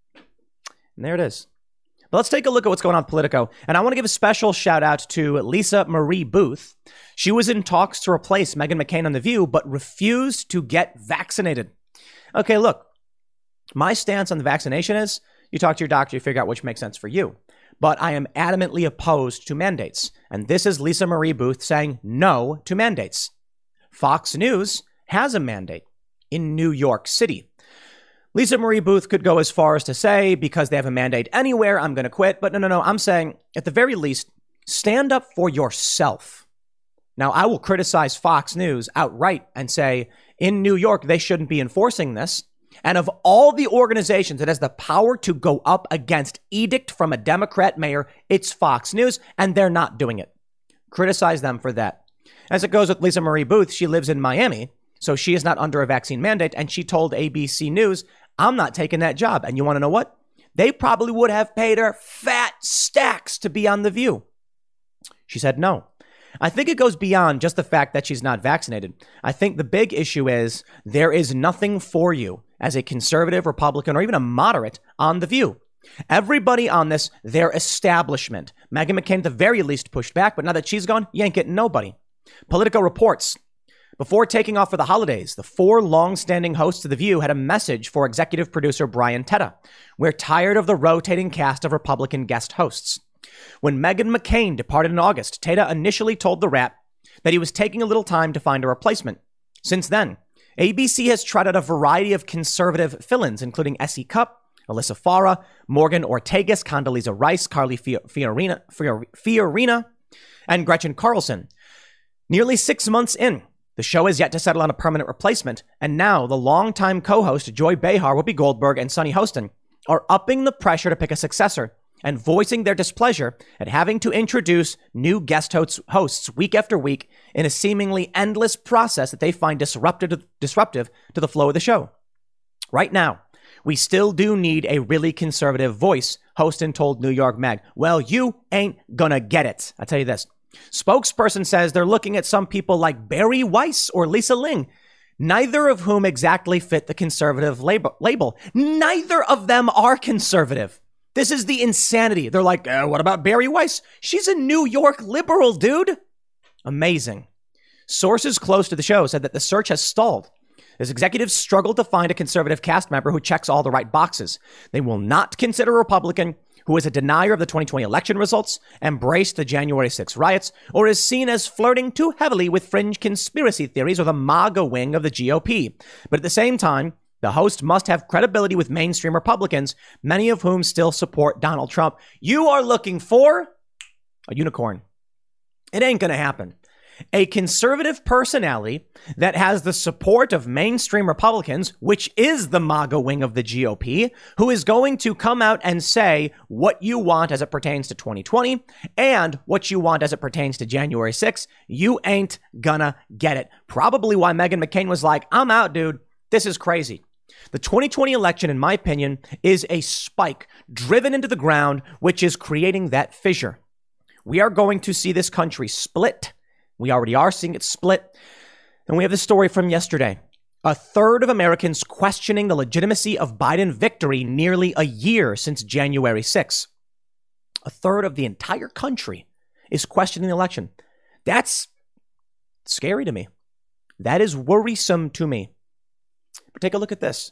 And there it is. But let's take a look at what's going on with Politico. And I want to give a special shout out to Lisa Marie Booth. She was in talks to replace Meghan McCain on The View, but refused to get vaccinated. Okay, look, my stance on the vaccination is you talk to your doctor, you figure out which makes sense for you. But I am adamantly opposed to mandates. And this is Lisa Marie Booth saying no to mandates. Fox News has a mandate in New York City. Lisa Marie Booth could go as far as to say, because they have a mandate anywhere, I'm going to quit. But no. I'm saying, at the very least, stand up for yourself. Now, I will criticize Fox News outright and say, in New York, they shouldn't be enforcing this. And of all the organizations that has the power to go up against edict from a Democrat mayor, it's Fox News, and they're not doing it. Criticize them for that. As it goes with Lisa Marie Booth, she lives in Miami, so she is not under a vaccine mandate. And she told ABC News, I'm not taking that job. And you want to know what? They probably would have paid her fat stacks to be on The View. She said no. I think it goes beyond just the fact that she's not vaccinated. I think the big issue is there is nothing for you as a conservative, Republican, or even a moderate on The View. Everybody on this, their establishment. Meghan McCain at the very least pushed back, but now that she's gone, you ain't getting nobody. Politico reports, before taking off for the holidays, the 4 long-standing hosts of The View had a message for executive producer Brian Teta. We're tired of the rotating cast of Republican guest hosts. When Meghan McCain departed in August, Teta initially told the Wrap that he was taking a little time to find a replacement. Since then, ABC has tried out a variety of conservative fill-ins, including S.E. Cupp, Alyssa Farah, Morgan Ortagus, Condoleezza Rice, Carly Fiorina, and Gretchen Carlson. Nearly 6 months in, the show is yet to settle on a permanent replacement, and now the longtime co-host Joy Behar, Whoopi Goldberg, and Sunny Hostin are upping the pressure to pick a successor and voicing their displeasure at having to introduce new guest hosts week after week in a seemingly endless process that they find disruptive to the flow of the show. Right now, we still do need a really conservative voice, Hostin told New York Mag. Well, you ain't gonna get it. I'll tell you this. Spokesperson says they're looking at some people like Barry Weiss or Lisa Ling, neither of whom exactly fit the conservative label. Neither of them are conservative. This is the insanity. They're like, what about Barry Weiss? She's a New York liberal, dude. Amazing. Sources close to the show said that the search has stalled as executives struggle to find a conservative cast member who checks all the right boxes. They will not consider a Republican who is a denier of the 2020 election results, embraced the January 6 riots, or is seen as flirting too heavily with fringe conspiracy theories or the MAGA wing of the GOP. But at the same time, the host must have credibility with mainstream Republicans, many of whom still support Donald Trump. You are looking for a unicorn. It ain't going to happen. A conservative personality that has the support of mainstream Republicans, which is the MAGA wing of the GOP, who is going to come out and say what you want as it pertains to 2020 and what you want as it pertains to January 6th. You ain't gonna get it. Probably why Meghan McCain was like, I'm out, dude. This is crazy. The 2020 election, in my opinion, is a spike driven into the ground, which is creating that fissure. We are going to see this country split. We already are seeing it split. And we have this story from yesterday. A third of Americans questioning the legitimacy of Biden victory nearly a year since January 6. A third of the entire country is questioning the election. That's scary to me. That is worrisome to me. But take a look at this.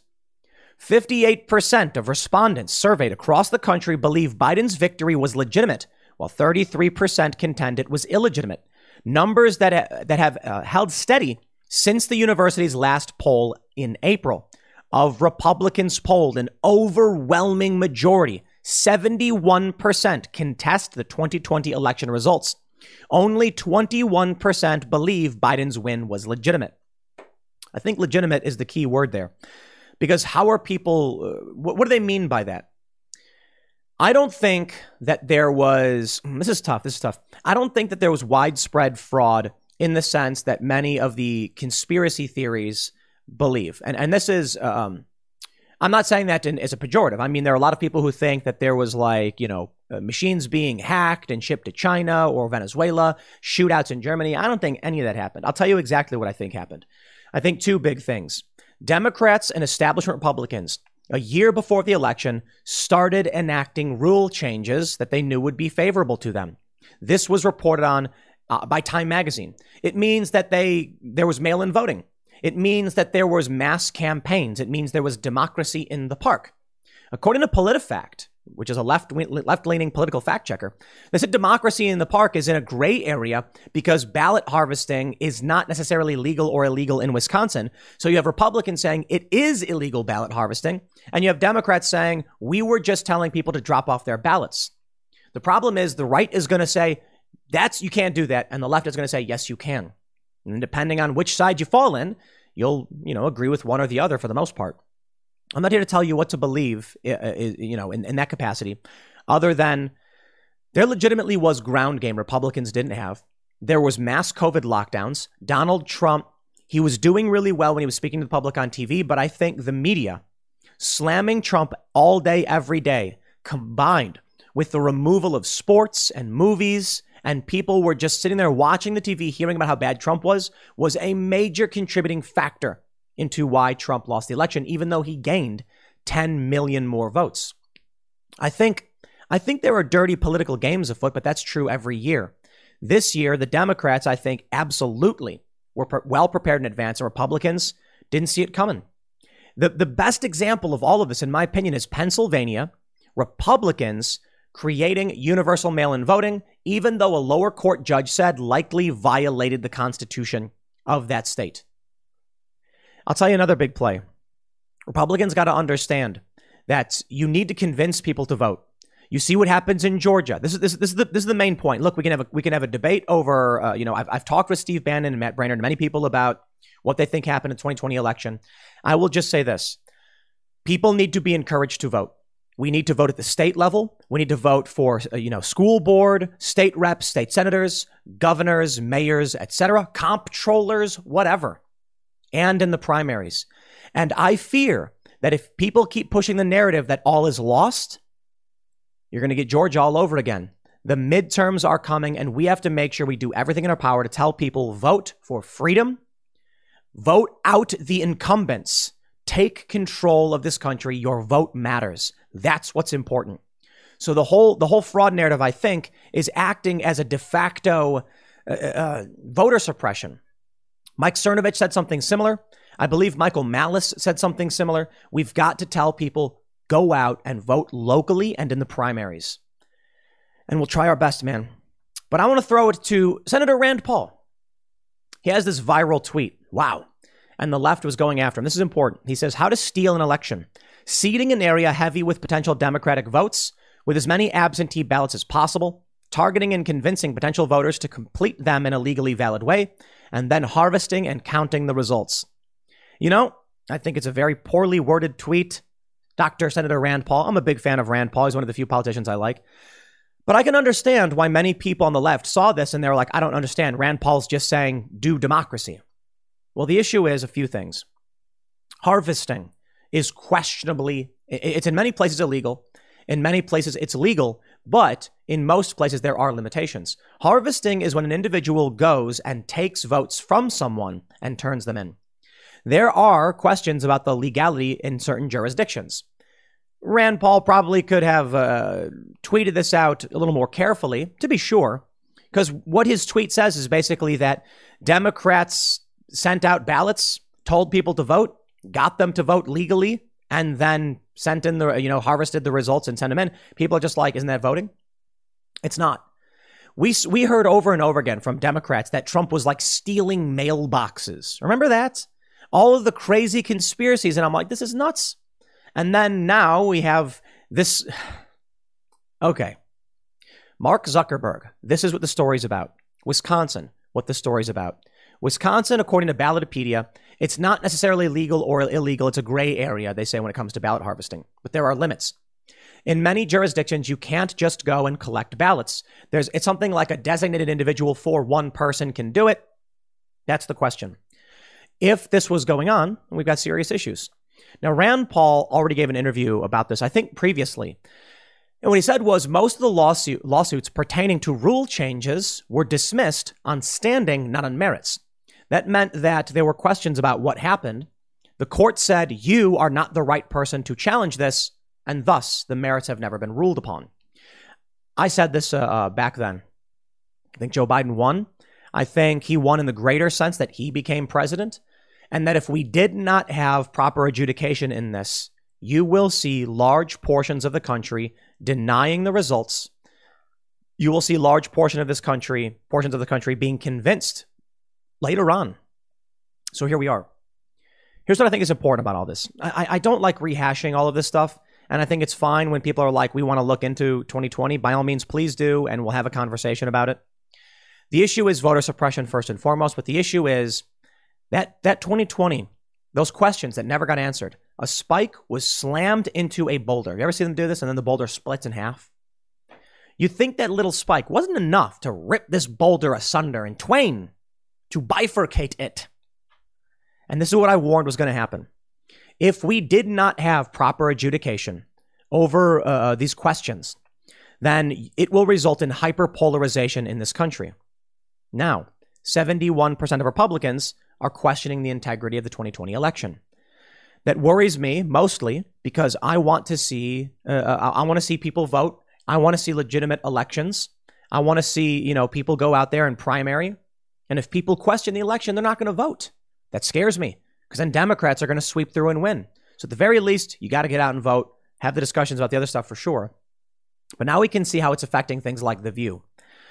58% of respondents surveyed across the country believe Biden's victory was legitimate, while 33% contend it was illegitimate. Numbers that have held steady since the university's last poll in April. Of Republicans polled, an overwhelming majority, 71%, contest the 2020 election results. Only 21% believe Biden's win was legitimate. I think legitimate is the key word there. Because how are people, what do they mean by that? I don't think that there was, this is tough. I don't think that there was widespread fraud in the sense that many of the conspiracy theories believe. And this is, I'm not saying that as a pejorative. I mean, there are a lot of people who think that there was machines being hacked and shipped to China or Venezuela, shootouts in Germany. I don't think any of that happened. I'll tell you exactly what I think happened. I think two big things. Democrats and establishment Republicans, a year before the election, started enacting rule changes that they knew would be favorable to them. This was reported on by Time magazine. It means that there was mail-in voting. It means that there was mass campaigns. It means there was democracy in the park. According to PolitiFact, which is a left-leaning political fact checker, they said democracy in the park is in a gray area because ballot harvesting is not necessarily legal or illegal in Wisconsin. So you have Republicans saying it is illegal ballot harvesting, and you have Democrats saying we were just telling people to drop off their ballots. The problem is the right is going to say you can't do that, and the left is going to say yes, you can. And depending on which side you fall in, you'll, agree with one or the other for the most part. I'm not here to tell you what to believe, in that capacity, other than there legitimately was ground game Republicans didn't have. There was mass COVID lockdowns. Donald Trump, he was doing really well when he was speaking to the public on TV, but I think the media slamming Trump all day, every day, combined with the removal of sports and movies, and people were just sitting there watching the TV, hearing about how bad Trump was a major contributing factor into why Trump lost the election, even though he gained 10 million more votes. I think there are dirty political games afoot, but that's true every year. This year, the Democrats, I think, absolutely were well prepared in advance, and Republicans didn't see it coming. The best example of all of this, in my opinion, is Pennsylvania. Republicans creating universal mail-in voting, even though a lower court judge said likely violated the Constitution of that state. I'll tell you another big play. Republicans got to understand that you need to convince people to vote. You see what happens in Georgia. This is the main point. Look, we can have a debate over. I've talked with Steve Bannon and Matt Braynard and many people about what they think happened in the 2020 election. I will just say this: people need to be encouraged to vote. We need to vote at the state level. We need to vote for, school board, state reps, state senators, governors, mayors, etc., comptrollers, whatever, and in the primaries. And I fear that if people keep pushing the narrative that all is lost, you're going to get Georgia all over again. The midterms are coming, and we have to make sure we do everything in our power to tell people vote for freedom, vote out the incumbents. Take control of this country. Your vote matters. That's what's important. So the whole fraud narrative, I think, is acting as a de facto voter suppression. Mike Cernovich said something similar. I believe Michael Malice said something similar. We've got to tell people, go out and vote locally and in the primaries. And we'll try our best, man. But I want to throw it to Senator Rand Paul. He has this viral tweet. Wow. And the left was going after him. This is important. He says, how to steal an election. Seeding an area heavy with potential Democratic votes with as many absentee ballots as possible, targeting and convincing potential voters to complete them in a legally valid way, and then harvesting and counting the results. I think it's a very poorly worded tweet. Dr. Senator Rand Paul. I'm a big fan of Rand Paul. He's one of the few politicians I like. But I can understand why many people on the left saw this and they were like, I don't understand. Rand Paul's just saying, do democracy. Well, the issue is a few things. Harvesting is questionably, it's in many places illegal. In many places it's legal, but in most places there are limitations. Harvesting is when an individual goes and takes votes from someone and turns them in. There are questions about the legality in certain jurisdictions. Rand Paul probably could have tweeted this out a little more carefully, to be sure, because what his tweet says is basically that Democrats sent out ballots, told people to vote, got them to vote legally, and then sent in harvested the results and sent them in. People are just like, isn't that voting? It's not. We heard over and over again from Democrats that Trump was like stealing mailboxes. Remember that? All of the crazy conspiracies. And I'm like, this is nuts. And then now we have this. Okay. Mark Zuckerberg. This is what the story's about. Wisconsin. What the story's about. Wisconsin, according to Ballotopedia, it's not necessarily legal or illegal. It's a gray area, they say, when it comes to ballot harvesting. But there are limits. In many jurisdictions, you can't just go and collect ballots. It's something like a designated individual for one person can do it. That's the question. If this was going on, we've got serious issues. Now, Rand Paul already gave an interview about this, I think previously. And what he said was most of the lawsuits pertaining to rule changes were dismissed on standing, not on merits. That meant that there were questions about what happened. The court said, you are not the right person to challenge this, and thus the merits have never been ruled upon. I said this back then. I think Joe Biden won. I think he won in the greater sense that he became president, and that if we did not have proper adjudication in this, you will see large portions of the country denying the results. You will see large portions of the country being convinced later on. So here we are. Here's what I think is important about all this. I don't like rehashing all of this stuff. And I think it's fine when people are like, we want to look into 2020. By all means, please do. And we'll have a conversation about it. The issue is voter suppression first and foremost. But the issue is that 2020, those questions that never got answered, a spike was slammed into a boulder. You ever see them do this? And then the boulder splits in half. You think that little spike wasn't enough to rip this boulder asunder in twain, to bifurcate it. And this is what I warned was going to happen. If we did not have proper adjudication over these questions, then it will result in hyperpolarization in this country. Now, 71% of Republicans are questioning the integrity of the 2020 election. That worries me mostly because I want to see people vote. I want to see legitimate elections. I want to see, people go out there and primary. And if people question the election, they're not going to vote. That scares me because then Democrats are going to sweep through and win. So at the very least, you got to get out and vote, have the discussions about the other stuff for sure. But now we can see how it's affecting things like The View.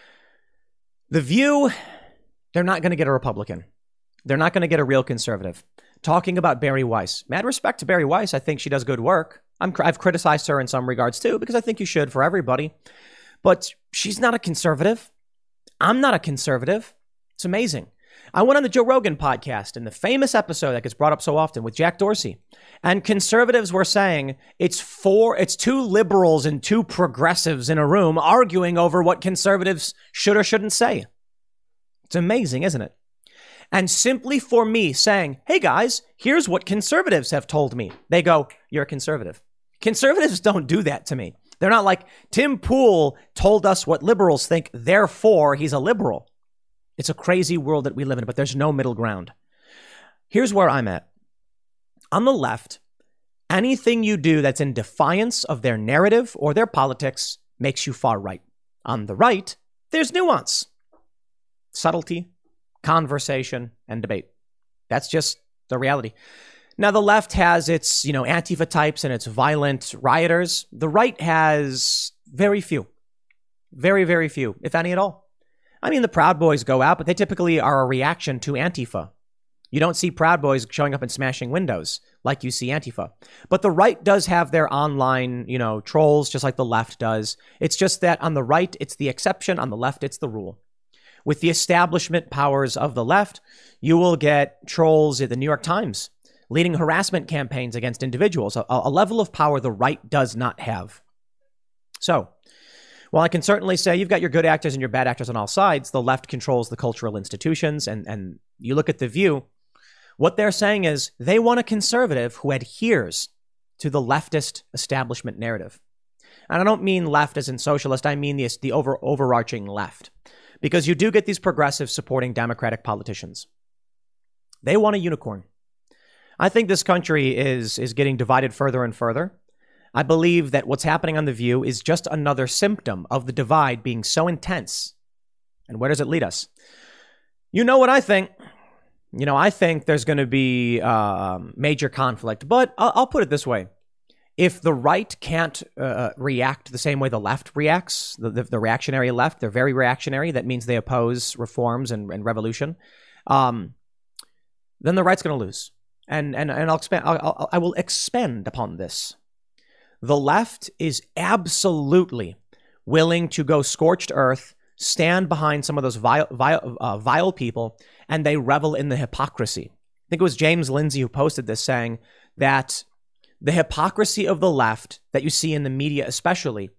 The View, they're not going to get a Republican. They're not going to get a real conservative. Talking about Bari Weiss. Mad respect to Bari Weiss. I think she does good work. I've criticized her in some regards too, because I think you should for everybody. But she's not a conservative. I'm not a conservative. It's amazing. I went on the Joe Rogan podcast in the famous episode that gets brought up so often with Jack Dorsey. And conservatives were saying it's two liberals and two progressives in a room arguing over what conservatives should or shouldn't say. It's amazing, isn't it? And simply for me saying, hey guys, here's what conservatives have told me. They go, you're a conservative. Conservatives don't do that to me. They're not like, Tim Pool told us what liberals think, therefore he's a liberal. It's a crazy world that we live in, but there's no middle ground. Here's where I'm at. On the left, anything you do that's in defiance of their narrative or their politics makes you far right. On the right, there's nuance, subtlety, conversation, and debate. That's just the reality. Now, the left has its, Antifa types and its violent rioters. The right has very few, very, very few, if any at all. I mean, the Proud Boys go out, but they typically are a reaction to Antifa. You don't see Proud Boys showing up and smashing windows like you see Antifa. But the right does have their online, trolls, just like the left does. It's just that on the right, it's the exception. On the left, it's the rule. With the establishment powers of the left, you will get trolls at the New York Times leading harassment campaigns against individuals, a level of power the right does not have. So, while I can certainly say you've got your good actors and your bad actors on all sides, the left controls the cultural institutions. And you look at The View, what they're saying is they want a conservative who adheres to the leftist establishment narrative. And I don't mean left as in socialist. I mean the overarching left. Because you do get these progressives supporting Democratic politicians. They want a unicorn. I think this country is getting divided further and further. I believe that what's happening on The View is just another symptom of the divide being so intense. And where does it lead us? You know what I think. I think there's going to be major conflict. But I'll put it this way. If the right can't react the same way the left reacts, the reactionary left, they're very reactionary. That means they oppose reforms and revolution. Then the right's going to lose. And I will expand upon this. The left is absolutely willing to go scorched earth, stand behind some of those vile people, and they revel in the hypocrisy. I think it was James Lindsay who posted this, saying that the hypocrisy of the left that you see in the media especially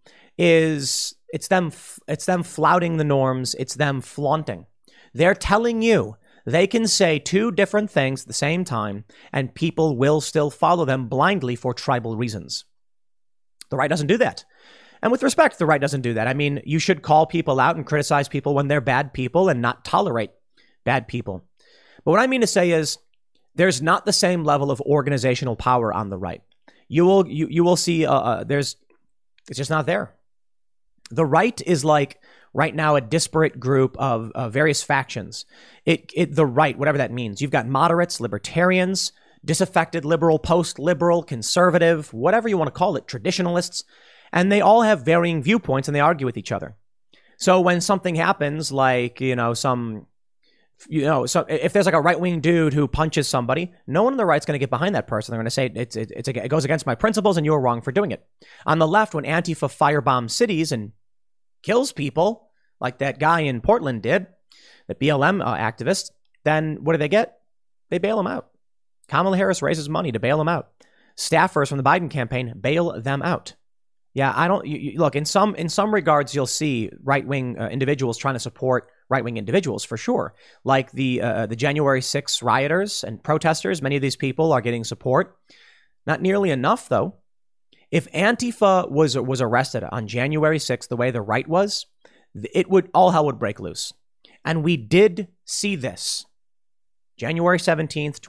is it's them flouting the norms. It's them flaunting. They're telling you They can say two different things at the same time, and people will still follow them blindly for tribal reasons. The right doesn't do that. And with respect, the right doesn't do that. I mean, you should call people out and criticize people when they're bad people and not tolerate bad people. But what I mean to say is there's not the same level of organizational power on the right. You will see it's just not there. The right is like right now a disparate group of various factions. The right, whatever that means. You've got moderates, libertarians, disaffected liberal, post-liberal, conservative, whatever you want to call it, traditionalists, and they all have varying viewpoints and they argue with each other. So when something happens, like, so if there's like a right-wing dude who punches somebody, no one on the right's going to get behind that person. They're going to say it goes against my principles and you're wrong for doing it. On the left, when Antifa firebombs cities and kills people, like that guy in Portland did, the BLM activist, then what do they get? They bail him out. Kamala Harris raises money to bail him out. Staffers from the Biden campaign bail them out. Yeah, look, in some regards, you'll see right-wing individuals trying to support right-wing individuals for sure. Like the January 6th rioters and protesters, many of these people are getting support. Not nearly enough, though. If Antifa was arrested on January 6th, the way the right was, all hell would break loose. And we did see this. January 20th,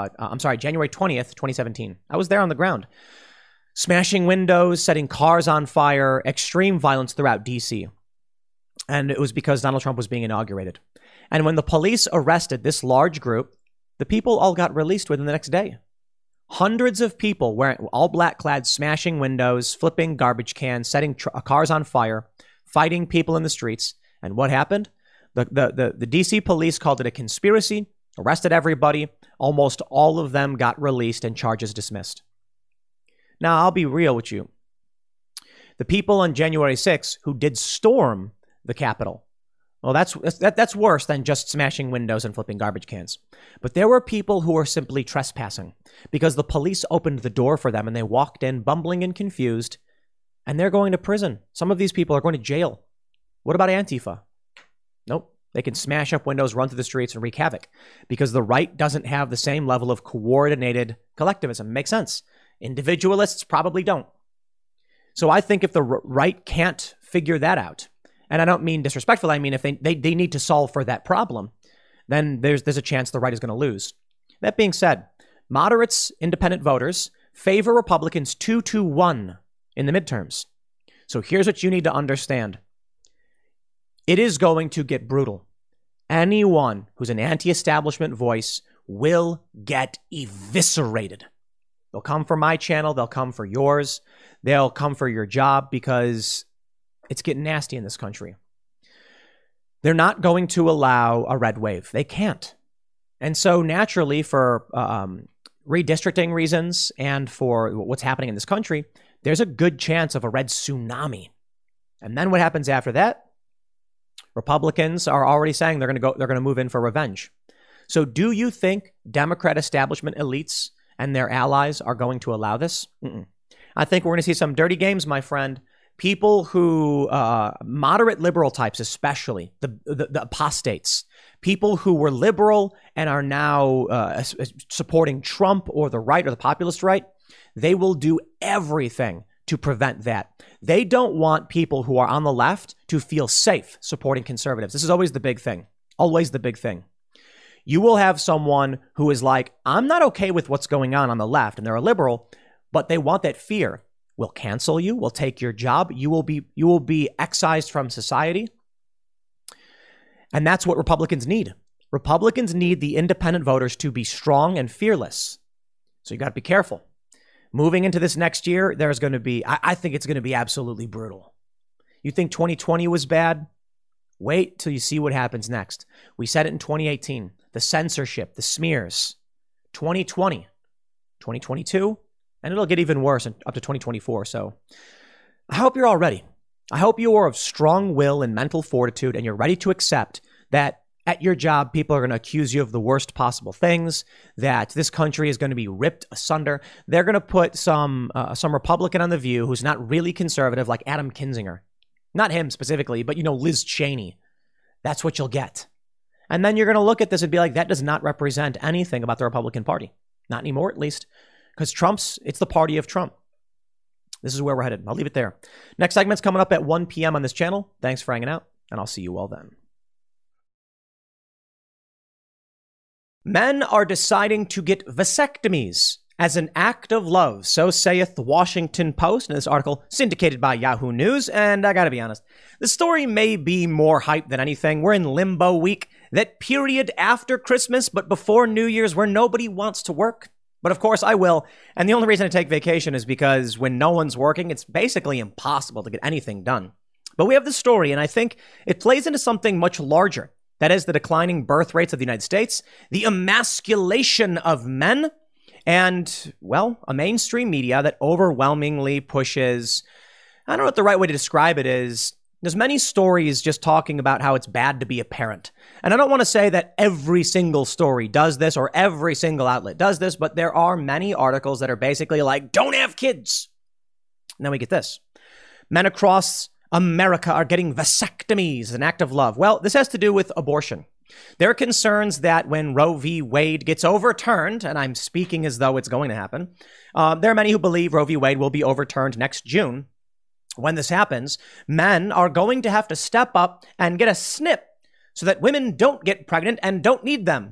2017. I was there on the ground. Smashing windows, setting cars on fire, extreme violence throughout D.C. And it was because Donald Trump was being inaugurated. And when the police arrested this large group, the people all got released within the next day. Hundreds of people wearing all black clad, smashing windows, flipping garbage cans, setting cars on fire, fighting people in the streets. And what happened? The D.C. police called it a conspiracy, arrested everybody. Almost all of them got released and charges dismissed. Now, I'll be real with you. The people on January 6th who did storm the Capitol, well, that's worse than just smashing windows and flipping garbage cans. But there were people who were simply trespassing because the police opened the door for them and they walked in bumbling and confused, and they're going to prison. Some of these people are going to jail. What about Antifa? Nope. They can smash up windows, run through the streets, and wreak havoc because the right doesn't have the same level of coordinated collectivism. Makes sense. Individualists probably don't. So I think if the right can't figure that out, and I don't mean disrespectful, I mean if they need to solve for that problem, then there's a chance the right is going to lose. That being said, moderates, independent voters favor Republicans 2-1 in the midterms. So here's what you need to understand. It is going to get brutal. Anyone who's an anti-establishment voice will get eviscerated. They'll come for my channel. They'll come for yours. They'll come for your job because it's getting nasty in this country. They're not going to allow a red wave. They can't. And so naturally, for redistricting reasons and for what's happening in this country, there's a good chance of a red tsunami. And then what happens after that? Republicans are already saying they're going to move in for revenge. So do you think Democrat establishment elites and their allies are going to allow this? I think we're going to see some dirty games, my friend. People who, moderate liberal types, especially the apostates, people who were liberal and are now supporting Trump or the right or the populist right, they will do everything to prevent that. They don't want people who are on the left to feel safe supporting conservatives. This is always the big thing. Always the big thing. You will have someone who is like, I'm not okay with what's going on the left, and they're a liberal, but they want that fear. We'll cancel you. We'll take your job. You will be excised from society. And that's what Republicans need. Republicans need the independent voters to be strong and fearless. So you got to be careful. Moving into this next year, there's going to be, I think it's going to be absolutely brutal. You think 2020 was bad? Wait till you see what happens next. We said it in 2018. The censorship, the smears. 2020, 2022, and it'll get even worse up to 2024. So I hope you're all ready. I hope you are of strong will and mental fortitude, and you're ready to accept that at your job, people are going to accuse you of the worst possible things, that this country is going to be ripped asunder. They're going to put some Republican on The View who's not really conservative, like Adam Kinzinger. Not him specifically, but, Liz Cheney. That's what you'll get. And then you're going to look at this and be like, that does not represent anything about the Republican Party. Not anymore, at least. Because it's the party of Trump. This is where we're headed. I'll leave it there. Next segment's coming up at 1 p.m. on this channel. Thanks for hanging out, and I'll see you all then. Men are deciding to get vasectomies as an act of love, so saith the Washington Post in this article syndicated by Yahoo News. And I gotta be honest, the story may be more hype than anything. We're in limbo week, that period after Christmas but before New Year's where nobody wants to work. But of course I will. And the only reason I take vacation is because when no one's working, it's basically impossible to get anything done. But we have this story, and I think it plays into something much larger. That is the declining birth rates of the United States, the emasculation of men, and, well, a mainstream media that overwhelmingly pushes, I don't know what the right way to describe it is. There's many stories just talking about how it's bad to be a parent. And I don't want to say that every single story does this or every single outlet does this, but there are many articles that are basically like, don't have kids. And then we get this. Men across America are getting vasectomies, an act of love. Well, this has to do with abortion. There are concerns that when Roe v. Wade gets overturned, and I'm speaking as though it's going to happen, there are many who believe Roe v. Wade will be overturned next June. When this happens, men are going to have to step up and get a snip so that women don't get pregnant and don't need them.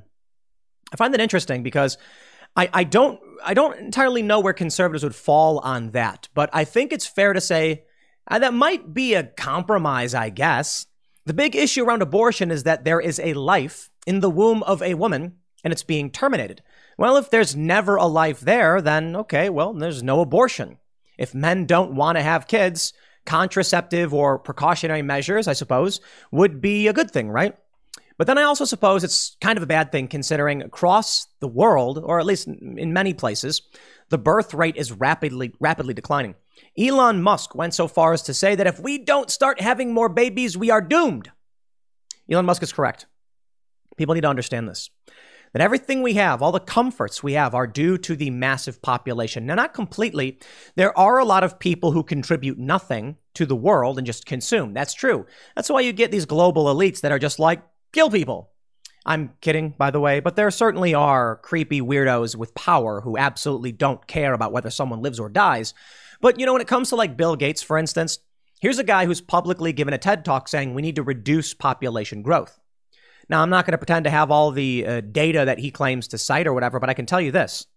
I find that interesting because I don't entirely know where conservatives would fall on that, but I think it's fair to say that might be a compromise, I guess. The big issue around abortion is that there is a life in the womb of a woman and it's being terminated. Well, if there's never a life there, then okay, well, there's no abortion. If men don't want to have kids, contraceptive or precautionary measures, I suppose, would be a good thing, right? But then I also suppose it's kind of a bad thing considering across the world, or at least in many places, the birth rate is rapidly declining. Elon Musk went so far as to say that if we don't start having more babies, we are doomed. Elon Musk is correct. People need to understand this. That everything we have, all the comforts we have are due to the massive population. Now, not completely. There are a lot of people who contribute nothing to the world and just consume. That's true. That's why you get these global elites that are just like, kill people. I'm kidding, by the way, but there certainly are creepy weirdos with power who absolutely don't care about whether someone lives or dies. But, when it comes to like Bill Gates, for instance, here's a guy who's publicly given a TED Talk saying we need to reduce population growth. Now, I'm not going to pretend to have all the data that he claims to cite or whatever, but I can tell you this.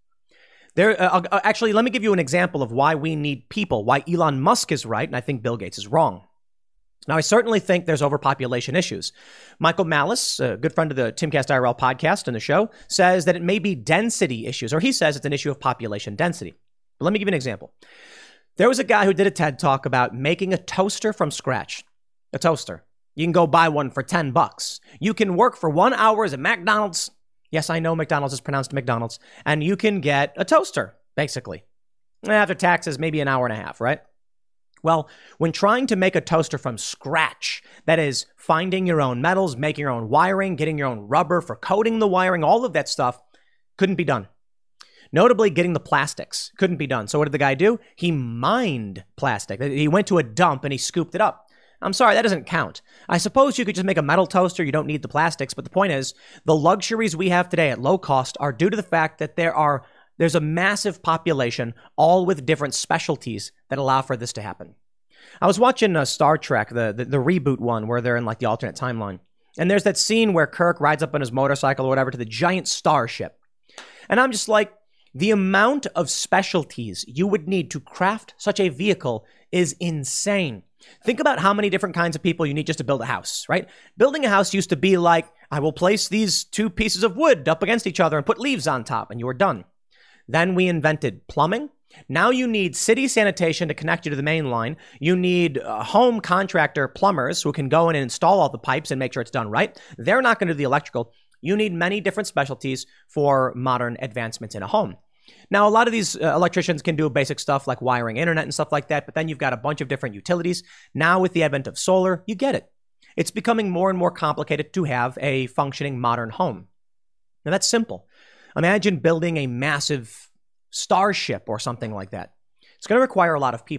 Actually, let me give you an example of why we need people, why Elon Musk is right, and I think Bill Gates is wrong. Now, I certainly think there's overpopulation issues. Michael Malice, a good friend of the Timcast IRL podcast and the show, says that it may be density issues, or he says it's an issue of population density. But let me give you an example. There was a guy who did a TED Talk about making a toaster from scratch. A toaster. You can go buy one for $10. You can work for 1 hour at McDonald's. Yes, I know McDonald's is pronounced McDonald's. And you can get a toaster, basically. After taxes, maybe an hour and a half, right? Well, when trying to make a toaster from scratch, that is finding your own metals, making your own wiring, getting your own rubber for coating the wiring, all of that stuff couldn't be done. Notably, getting the plastics couldn't be done. So what did the guy do? He mined plastic. He went to a dump and he scooped it up. I'm sorry, that doesn't count. I suppose you could just make a metal toaster. You don't need the plastics. But the point is, the luxuries we have today at low cost are due to the fact that there's a massive population, all with different specialties that allow for this to happen. I was watching Star Trek, the reboot one, where they're in like the alternate timeline. And there's that scene where Kirk rides up on his motorcycle or whatever to the giant starship. And I'm just like, the amount of specialties you would need to craft such a vehicle is insane. Think about how many different kinds of people you need just to build a house, right? Building a house used to be like, I will place these two pieces of wood up against each other and put leaves on top, and you were done. Then we invented plumbing. Now you need city sanitation to connect you to the main line. You need home contractor plumbers who can go in and install all the pipes and make sure it's done right. They're not going to do the electrical. You need many different specialties for modern advancements in a home. Now, a lot of these electricians can do basic stuff like wiring internet and stuff like that, but then you've got a bunch of different utilities. Now, with the advent of solar, you get it. It's becoming more and more complicated to have a functioning modern home. Now, that's simple. Imagine building a massive starship or something like that. It's going to require a lot of people.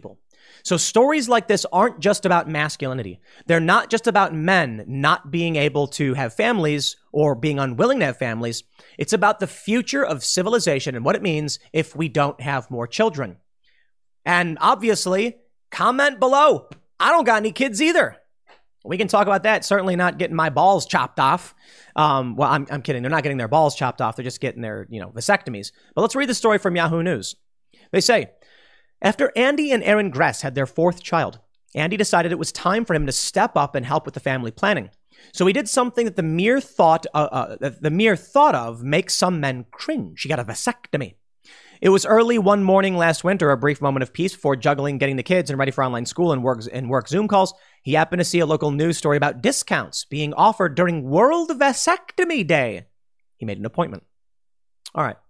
So stories like this aren't just about masculinity. They're not just about men not being able to have families or being unwilling to have families. It's about the future of civilization and what it means if we don't have more children. And obviously, comment below. I don't got any kids either. We can talk about that. Certainly not getting my balls chopped off. I'm kidding. They're not getting their balls chopped off. They're just getting their, vasectomies. But let's read the story from Yahoo News. They say, after Andy and Erin Gress had their fourth child, Andy decided it was time for him to step up and help with the family planning. So he did something that the mere thought of makes some men cringe. He got a vasectomy. It was early one morning last winter, a brief moment of peace before juggling getting the kids and ready for online school and work Zoom calls. He happened to see a local news story about discounts being offered during World Vasectomy Day. He made an appointment. All right.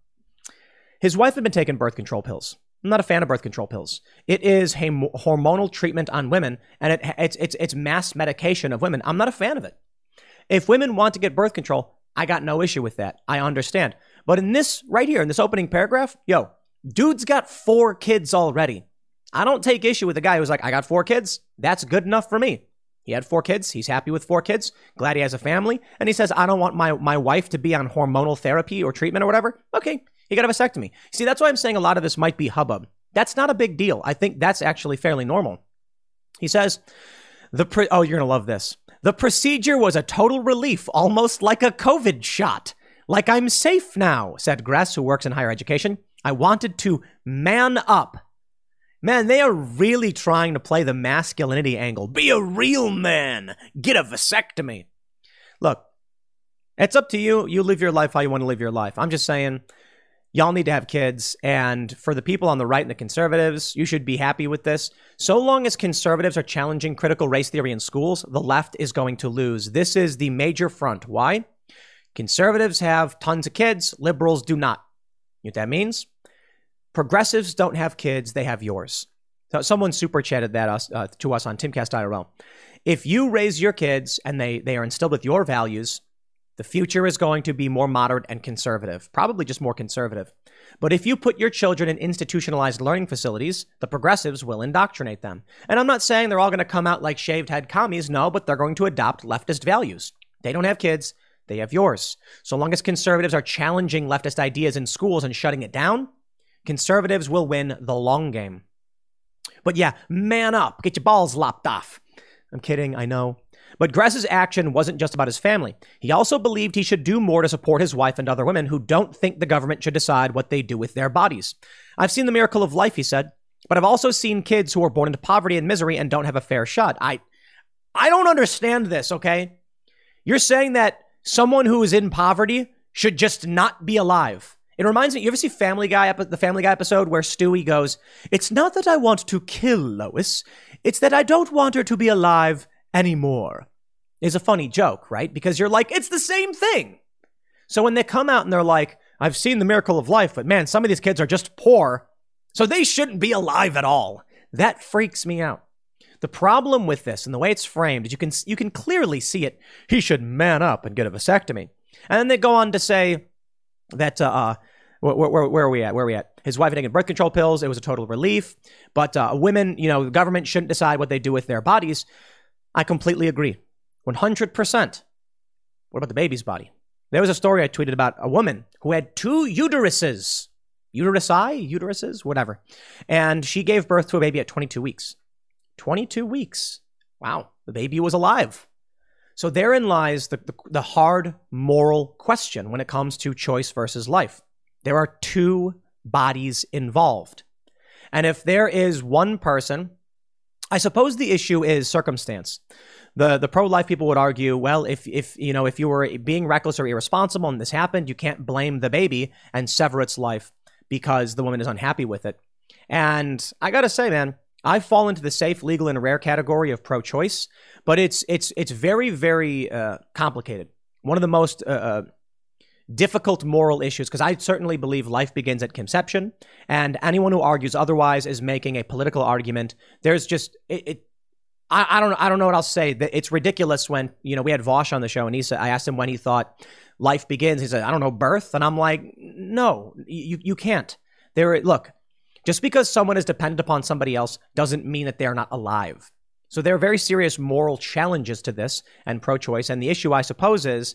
His wife had been taking birth control pills. I'm not a fan of birth control pills. It is a hormonal treatment on women, and it's mass medication of women. I'm not a fan of it. If women want to get birth control, I got no issue with that. I understand. But in this right here, in this opening paragraph, dude's got 4 kids already. I don't take issue with the guy who's like, I got 4 kids. That's good enough for me. He had 4 kids. He's happy with 4 kids. Glad he has a family. And he says, I don't want my wife to be on hormonal therapy or treatment or whatever. Okay. He got a vasectomy. See, that's why I'm saying a lot of this might be hubbub. That's not a big deal. I think that's actually fairly normal. He says, you're going to love this. The procedure was a total relief, almost like a COVID shot. Like I'm safe now, said Gress, who works in higher education. I wanted to man up. Man, they are really trying to play the masculinity angle. Be a real man. Get a vasectomy. Look, it's up to you. You live your life how you want to live your life. I'm just saying, y'all need to have kids. And for the people on the right and the conservatives, you should be happy with this. So long as conservatives are challenging critical race theory in schools, the left is going to lose. This is the major front. Why? Conservatives have tons of kids. Liberals do not. You know what that means? Progressives don't have kids. They have yours. So someone super chatted that to us on Timcast.IRL. If you raise your kids and they are instilled with your values, the future is going to be more moderate and conservative, probably just more conservative. But if you put your children in institutionalized learning facilities, the progressives will indoctrinate them. And I'm not saying they're all going to come out like shaved head commies, no, but they're going to adopt leftist values. They don't have kids. They have yours. So long as conservatives are challenging leftist ideas in schools and shutting it down, conservatives will win the long game. But yeah, man up. Get your balls lopped off. I'm kidding, I know. But Gress's action wasn't just about his family. He also believed he should do more to support his wife and other women who don't think the government should decide what they do with their bodies. I've seen the miracle of life, he said, but I've also seen kids who are born into poverty and misery and don't have a fair shot. I don't understand this, okay? You're saying that someone who is in poverty should just not be alive. It reminds me, you ever see the Family Guy episode where Stewie goes, it's not that I want to kill Lois, it's that I don't want her to be alive anymore. Is a funny joke, right? Because you're like, it's the same thing. So when they come out and they're like, I've seen the miracle of life, but man, some of these kids are just poor, so they shouldn't be alive at all. That freaks me out. The problem with this and the way it's framed is you can clearly see it. He should man up and get a vasectomy. And then they go on to say that, where are we at? Where are we at? His wife had taken birth control pills. It was a total relief. But women, the government shouldn't decide what they do with their bodies. I completely agree. 100%. What about the baby's body? There was a story I tweeted about a woman who had 2 uteruses. Uteruses? Whatever. And she gave birth to a baby at 22 weeks. 22 weeks. Wow. The baby was alive. So therein lies the hard moral question when it comes to choice versus life. There are 2 bodies involved. And if there is one person, I suppose the issue is circumstance. The pro-life people would argue, well, if you were being reckless or irresponsible and this happened, you can't blame the baby and sever its life because the woman is unhappy with it. And I got to say, man, I fall into the safe, legal, and rare category of pro-choice, but it's very, very complicated. One of the most difficult moral issues, because I certainly believe life begins at conception, and anyone who argues otherwise is making a political argument. There's just I don't know what else to say. It's ridiculous when we had Vosh on the show, and he said, I asked him when he thought life begins. He said, I don't know, birth, and I'm like, no, you can't. Look. Just because someone is dependent upon somebody else doesn't mean that they're not alive. So there are very serious moral challenges to this and pro-choice. And the issue, I suppose, is,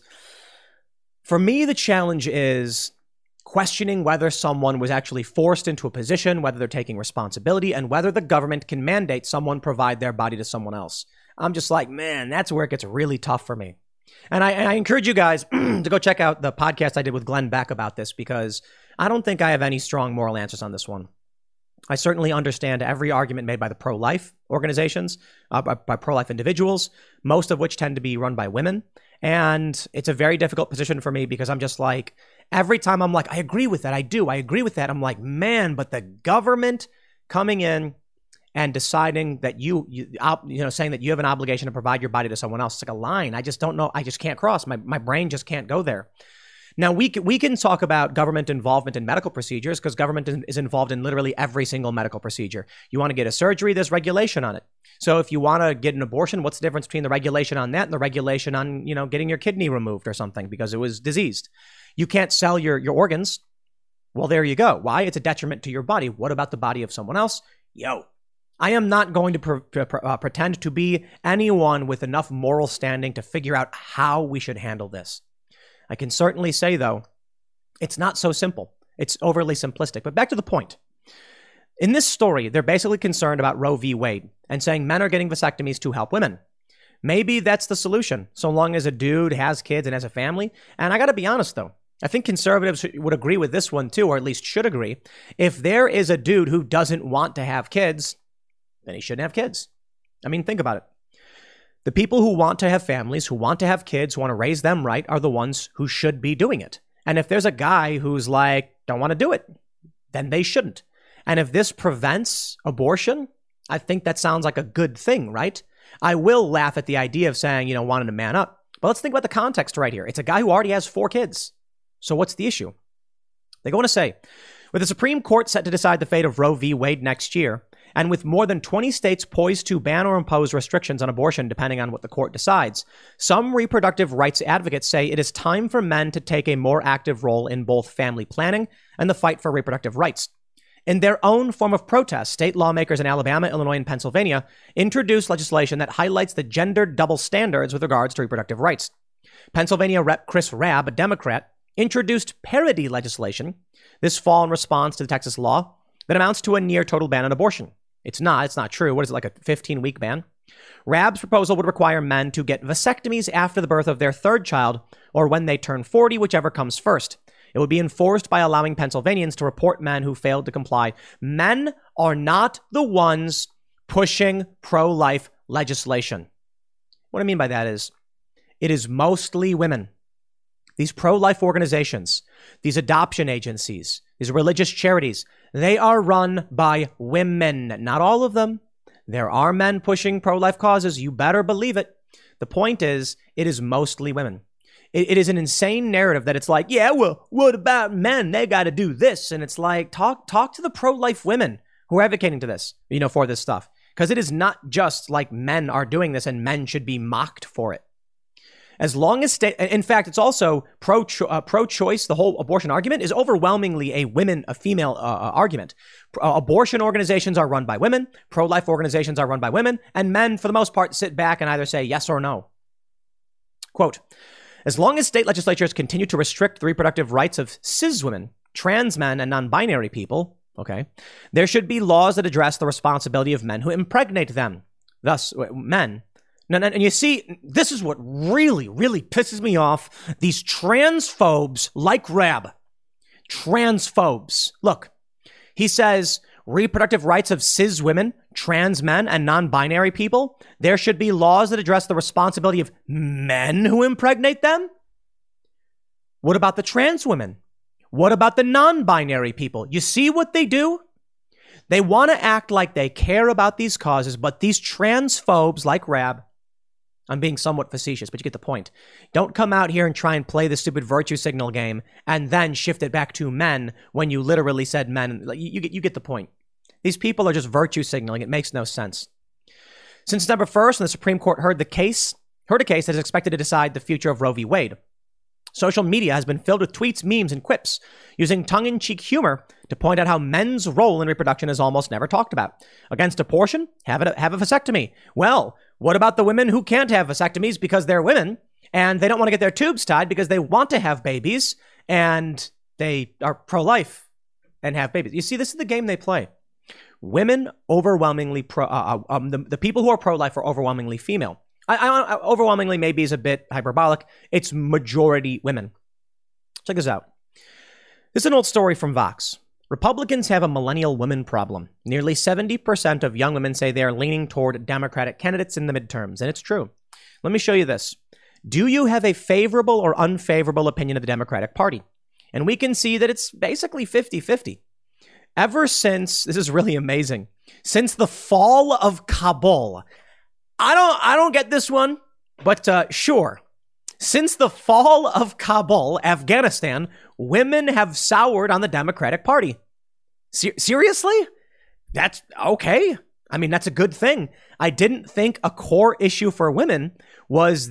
for me, the challenge is questioning whether someone was actually forced into a position, whether they're taking responsibility, and whether the government can mandate someone provide their body to someone else. I'm just like, man, that's where it gets really tough for me. And I encourage you guys to go check out the podcast I did with Glenn Beck about this, because I don't think I have any strong moral answers on this one. I certainly understand every argument made by the pro-life organizations, by pro-life individuals, most of which tend to be run by women. And it's a very difficult position for me, because I'm just like, every time I'm like, I agree with that. I agree with that. I'm like, man, but the government coming in and deciding that saying that you have an obligation to provide your body to someone else. It's like a line. I just don't know. I just can't cross. My brain just can't go there. Now, we can talk about government involvement in medical procedures, because government is involved in literally every single medical procedure. You want to get a surgery, there's regulation on it. So if you want to get an abortion, what's the difference between the regulation on that and the regulation on, getting your kidney removed or something because it was diseased? You can't sell your organs. Well, there you go. Why? It's a detriment to your body. What about the body of someone else? I am not going to pretend to be anyone with enough moral standing to figure out how we should handle this. I can certainly say, though, it's not so simple. It's overly simplistic. But back to the point. In this story, they're basically concerned about Roe v. Wade and saying men are getting vasectomies to help women. Maybe that's the solution, so long as a dude has kids and has a family. And I got to be honest, though. I think conservatives would agree with this one, too, or at least should agree. If there is a dude who doesn't want to have kids, then he shouldn't have kids. I mean, think about it. The people who want to have families, who want to have kids, who want to raise them right, are the ones who should be doing it. And if there's a guy who's like, don't want to do it, then they shouldn't. And if this prevents abortion, I think that sounds like a good thing, right? I will laugh at the idea of saying, wanting to man up. But let's think about the context right here. It's a guy who already has 4 kids. So what's the issue? They go on to say, with the Supreme Court set to decide the fate of Roe v. Wade next year, and with more than 20 states poised to ban or impose restrictions on abortion depending on what the court decides, some reproductive rights advocates say it is time for men to take a more active role in both family planning and the fight for reproductive rights. In their own form of protest, state lawmakers in Alabama, Illinois, and Pennsylvania introduced legislation that highlights the gendered double standards with regards to reproductive rights. Pennsylvania Rep. Chris Rabb, a Democrat, introduced parity legislation this fall in response to the Texas law that amounts to a near total ban on abortion. It's not true. What is it, like a 15-week ban? Rabb's proposal would require men to get vasectomies after the birth of their 3rd child or when they turn 40, whichever comes first. It would be enforced by allowing Pennsylvanians to report men who failed to comply. Men are not the ones pushing pro-life legislation. What I mean by that is, it is mostly women. These pro-life organizations, these adoption agencies, these religious charities, they are run by women. Not all of them. There are men pushing pro-life causes. You better believe it. The point is, it is mostly women. It is an insane narrative that it's like, yeah, well, what about men? They got to do this. And it's like, talk to the pro-life women who are advocating to this, for this stuff. Because it is not just like men are doing this and men should be mocked for it. As long as in fact, it's also pro-choice. The whole abortion argument is overwhelmingly a female argument. Abortion organizations are run by women. Pro-life organizations are run by women. And men, for the most part, sit back and either say yes or no. Quote, as long as state legislatures continue to restrict the reproductive rights of cis women, trans men, and non-binary people, there should be laws that address the responsibility of men who impregnate them. Thus, men. And you see, this is what really, really pisses me off. These transphobes like Rabb. Transphobes. Look, he says reproductive rights of cis women, trans men, and non-binary people. There should be laws that address the responsibility of men who impregnate them. What about the trans women? What about the non-binary people? You see what they do? They want to act like they care about these causes, but these transphobes like Rabb, I'm being somewhat facetious, but you get the point. Don't come out here and try and play the stupid virtue signal game and then shift it back to men when you literally said men. You get the point. These people are just virtue signaling. It makes no sense. Since December 1st, when the Supreme Court heard a case that is expected to decide the future of Roe v. Wade. Social media has been filled with tweets, memes, and quips using tongue-in-cheek humor to point out how men's role in reproduction is almost never talked about. Against abortion? Have a vasectomy. Well, what about the women who can't have vasectomies because they're women and they don't want to get their tubes tied because they want to have babies and they are pro-life and have babies? You see, this is the game they play. Women overwhelmingly the people who are pro-life are overwhelmingly female. Overwhelmingly maybe is a bit hyperbolic. It's majority women. Check this out. This is an old story from Vox. Republicans have a millennial women problem. Nearly 70% of young women say they are leaning toward Democratic candidates in the midterms, and it's true. Let me show you this. Do you have a favorable or unfavorable opinion of the Democratic Party? And we can see that it's basically 50-50. Ever since, this is really amazing, since the fall of Kabul, I don't get this one, but sure. Since the fall of Kabul, Afghanistan, women have soured on the Democratic Party. Seriously? That's okay. I mean, that's a good thing. I didn't think a core issue for women was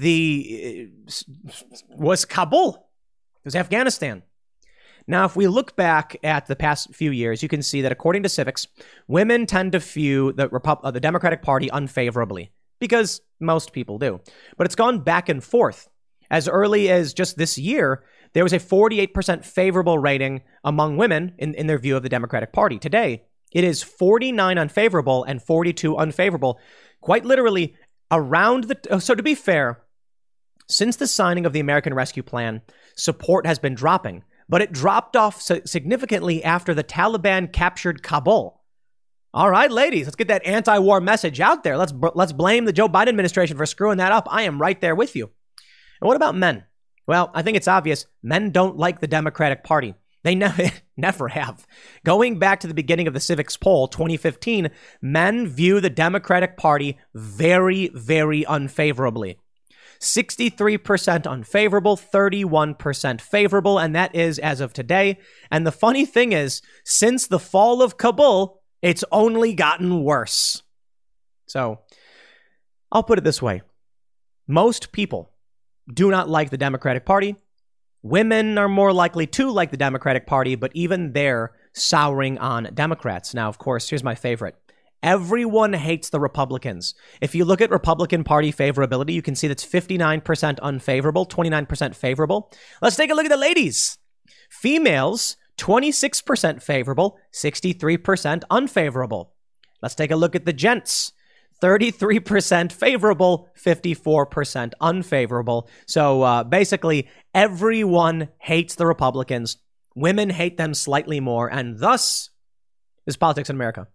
Kabul. It was Afghanistan. Now, if we look back at the past few years, you can see that according to Civics, women tend to view the Democratic Party unfavorably. Because most people do. But it's gone back and forth. As early as just this year, there was a 48% favorable rating among women in their view of the Democratic Party. Today, it is 49 unfavorable and 42 unfavorable. Quite literally, so to be fair, since the signing of the American Rescue Plan, support has been dropping. But it dropped off significantly after the Taliban captured Kabul. All right, ladies, let's get that anti-war message out there. Let's blame the Joe Biden administration for screwing that up. I am right there with you. And what about men? Well, I think it's obvious. Men don't like the Democratic Party. They never have. Going back to the beginning of the Civics poll, 2015, men view the Democratic Party very, very unfavorably. 63% unfavorable, 31% favorable, and that is as of today. And the funny thing is, since the fall of Kabul, it's only gotten worse. So, I'll put it this way. Most people do not like the Democratic Party. Women are more likely to like the Democratic Party, but even they're souring on Democrats. Now, of course, here's my favorite. Everyone hates the Republicans. If you look at Republican Party favorability, you can see that's 59% unfavorable, 29% favorable. Let's take a look at the ladies. Females, 26% favorable, 63% unfavorable. Let's take a look at the gents. 33% favorable, 54% unfavorable. So basically, everyone hates the Republicans. Women hate them slightly more, and thus is politics in America.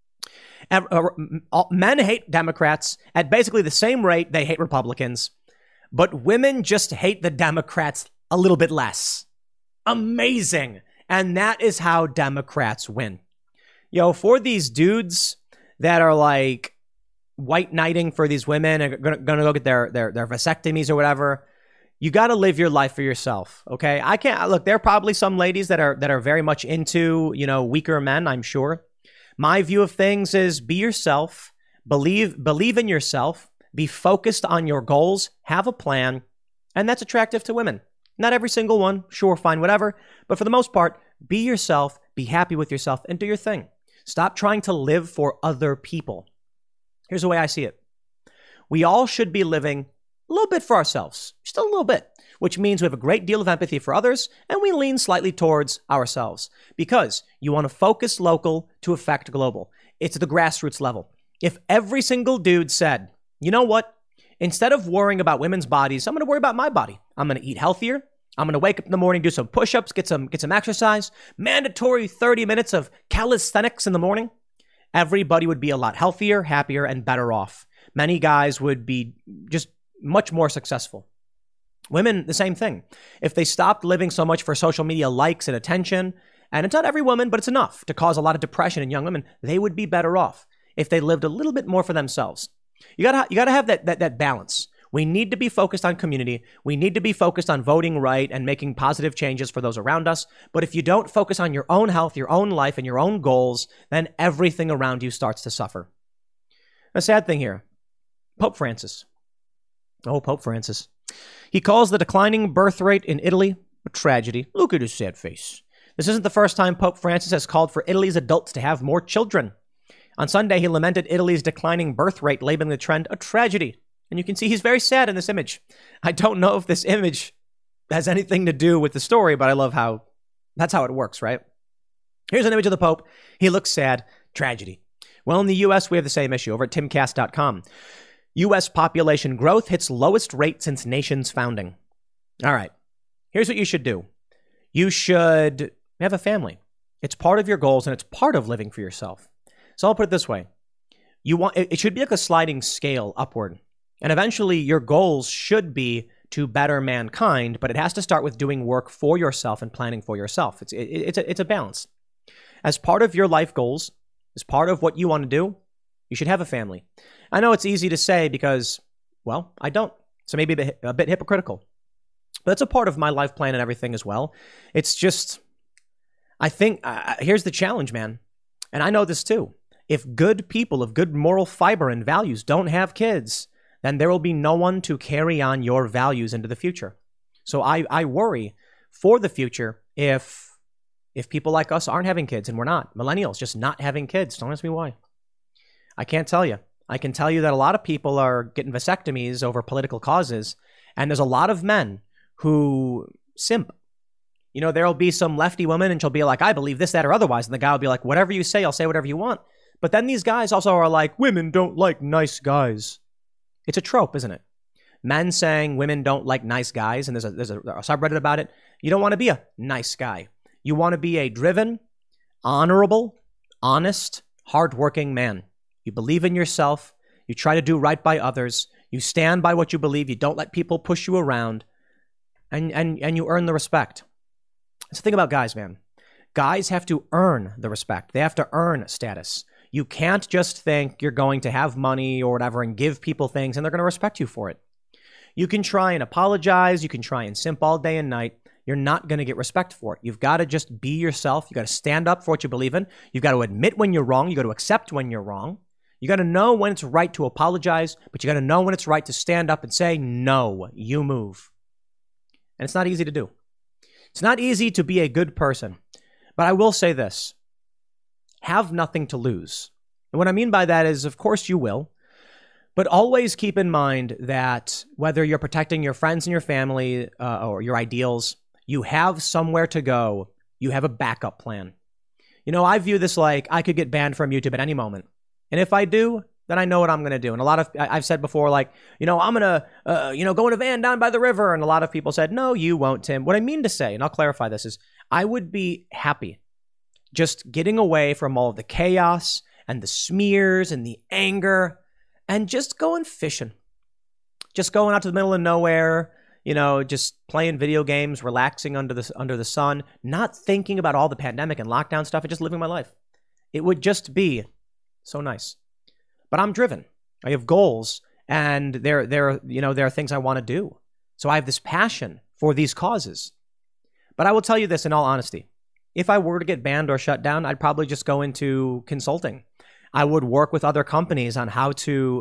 Men hate Democrats at basically the same rate they hate Republicans, but women just hate the Democrats a little bit less. Amazing. And that is how Democrats win. Yo, for these dudes that are like white knighting for these women and gonna go get their vasectomies or whatever, you got to live your life for yourself. Okay. I can't look, there are probably some ladies that are very much into, weaker men, I'm sure. My view of things is be yourself, believe in yourself, be focused on your goals, have a plan, and that's attractive to women. Not every single one, sure, fine, whatever. But for the most part, be yourself, be happy with yourself, and do your thing. Stop trying to live for other people. Here's the way I see it. We all should be living a little bit for ourselves, just a little bit, which means we have a great deal of empathy for others, and we lean slightly towards ourselves because you want to focus local to affect global. It's at the grassroots level. If every single dude said, you know what? Instead of worrying about women's bodies, I'm going to worry about my body. I'm going to eat healthier. I'm going to wake up in the morning, do some push-ups, get some exercise, mandatory 30 minutes of calisthenics in the morning. Everybody would be a lot healthier, happier, and better off. Many guys would be just much more successful. Women, the same thing. If they stopped living so much for social media likes and attention, and it's not every woman, but it's enough to cause a lot of depression in young women, they would be better off if they lived a little bit more for themselves. You gotta have that balance. We need to be focused on community. We need to be focused on voting right and making positive changes for those around us. But if you don't focus on your own health, your own life, and your own goals, then everything around you starts to suffer. A sad thing here. Pope Francis. Oh, Pope Francis. He calls the declining birth rate in Italy a tragedy. Look at his sad face. This isn't the first time Pope Francis has called for Italy's adults to have more children. On Sunday, he lamented Italy's declining birth rate, labeling the trend a tragedy. And you can see he's very sad in this image. I don't know if this image has anything to do with the story, but I love how that's how it works, right? Here's an image of the Pope. He looks sad. Tragedy. Well, in the U.S., we have the same issue over at timcast.com. U.S. population growth hits lowest rate since nation's founding. All right. Here's what you should do. You should have a family. It's part of your goals, and it's part of living for yourself. So I'll put it this way. It should be like a sliding scale upward. And eventually, your goals should be to better mankind, but it has to start with doing work for yourself and planning for yourself. It's a balance. As part of your life goals, as part of what you want to do, you should have a family. I know it's easy to say because, well, I don't. So maybe a bit hypocritical. But it's a part of my life plan and everything as well. It's just, I think, here's the challenge, man. And I know this too. If good people of good moral fiber and values don't have kids, then there will be no one to carry on your values into the future. So I worry for the future if people like us aren't having kids, and we're not. Millennials just not having kids. Don't ask me why. I can't tell you. I can tell you that a lot of people are getting vasectomies over political causes, and there's a lot of men who simp. You know, there'll be some lefty woman, and she'll be like, I believe this, that, or otherwise. And the guy will be like, whatever you say, I'll say whatever you want. But then these guys also are like, women don't like nice guys. It's a trope, isn't it? Men saying women don't like nice guys, and there's a subreddit about it. You don't want to be a nice guy. You want to be a driven, honorable, honest, hardworking man. You believe in yourself. You try to do right by others. You stand by what you believe. You don't let people push you around, and you earn the respect. That's the thing about guys, man. Guys have to earn the respect. They have to earn status. You can't just think you're going to have money or whatever and give people things and they're going to respect you for it. You can try and apologize. You can try and simp all day and night. You're not going to get respect for it. You've got to just be yourself. You got to stand up for what you believe in. You've got to admit when you're wrong. You got to accept when you're wrong. You got to know when it's right to apologize, but you got to know when it's right to stand up and say, no, you move. And it's not easy to do. It's not easy to be a good person. But I will say this. Have nothing to lose. And what I mean by that is, of course, you will. But always keep in mind that whether you're protecting your friends and your family or your ideals, you have somewhere to go. You have a backup plan. You know, I view this like I could get banned from YouTube at any moment. And if I do, then I know what I'm going to do. And I've said before, like, you know, I'm going to, go in a van down by the river. And a lot of people said, no, you won't, Tim. What I mean to say, and I'll clarify this, is I would be happy just getting away from all of the chaos and the smears and the anger and just going fishing. Just going out to the middle of nowhere, you know, just playing video games, relaxing under the sun, not thinking about all the pandemic and lockdown stuff and just living my life. It would just be so nice. But I'm driven. I have goals, and there are things I want to do. So I have this passion for these causes. But I will tell you this in all honesty. If I were to get banned or shut down, I'd probably just go into consulting. I would work with other companies on how to,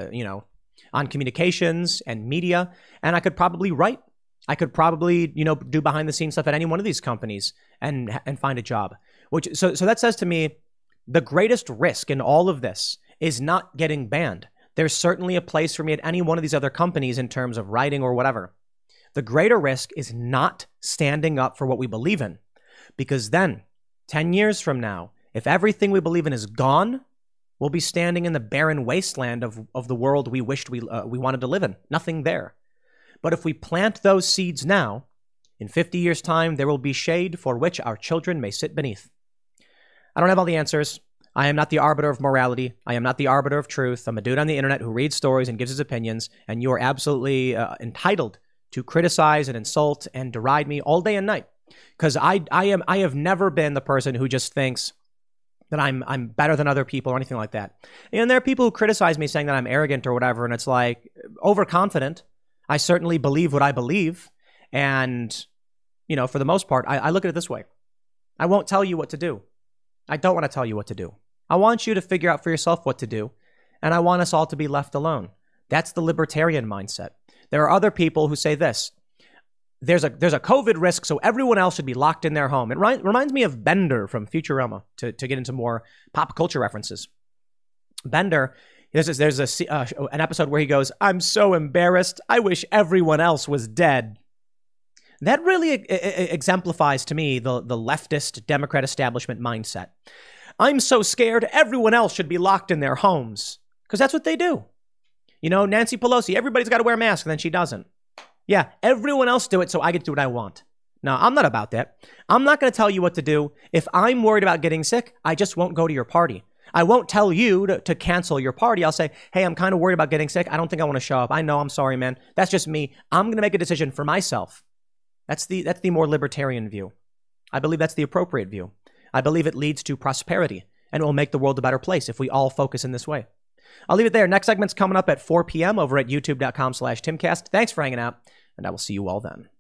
on communications and media, and I could probably write. I could probably, do behind the scenes stuff at any one of these companies and find a job. So that says to me, the greatest risk in all of this is not getting banned. There's certainly a place for me at any one of these other companies in terms of writing or whatever. The greater risk is not standing up for what we believe in. Because then, 10 years from now, if everything we believe in is gone, we'll be standing in the barren wasteland of the world we wished we wanted to live in. Nothing there. But if we plant those seeds now, in 50 years' time, there will be shade for which our children may sit beneath. I don't have all the answers. I am not the arbiter of morality. I am not the arbiter of truth. I'm a dude on the internet who reads stories and gives his opinions, and you are absolutely entitled to criticize and insult and deride me all day and night. Because I have never been the person who just thinks that I'm better than other people or anything like that. And there are people who criticize me saying that I'm arrogant or whatever, and it's like overconfident. I certainly believe what I believe. And, for the most part, I look at it this way. I won't tell you what to do. I don't want to tell you what to do. I want you to figure out for yourself what to do. And I want us all to be left alone. That's the libertarian mindset. There are other people who say this. There's a COVID risk, so everyone else should be locked in their home. It reminds me of Bender from Futurama, to get into more pop culture references. Bender, there's an episode where he goes, "I'm so embarrassed. I wish everyone else was dead." That really exemplifies to me the leftist Democrat establishment mindset. I'm so scared everyone else should be locked in their homes, because that's what they do. You know, Nancy Pelosi, everybody's got to wear a mask, and then she doesn't. Yeah, everyone else do it, so I get to do what I want. No, I'm not about that. I'm not going to tell you what to do. If I'm worried about getting sick, I just won't go to your party. I won't tell you to cancel your party. I'll say, hey, I'm kind of worried about getting sick. I don't think I want to show up. I know, I'm sorry, man. That's just me. I'm going to make a decision for myself. That's the more libertarian view. I believe that's the appropriate view. I believe it leads to prosperity, and it will make the world a better place if we all focus in this way. I'll leave it there. Next segment's coming up at 4 p.m. over at youtube.com/Timcast. Thanks for hanging out, and I will see you all then.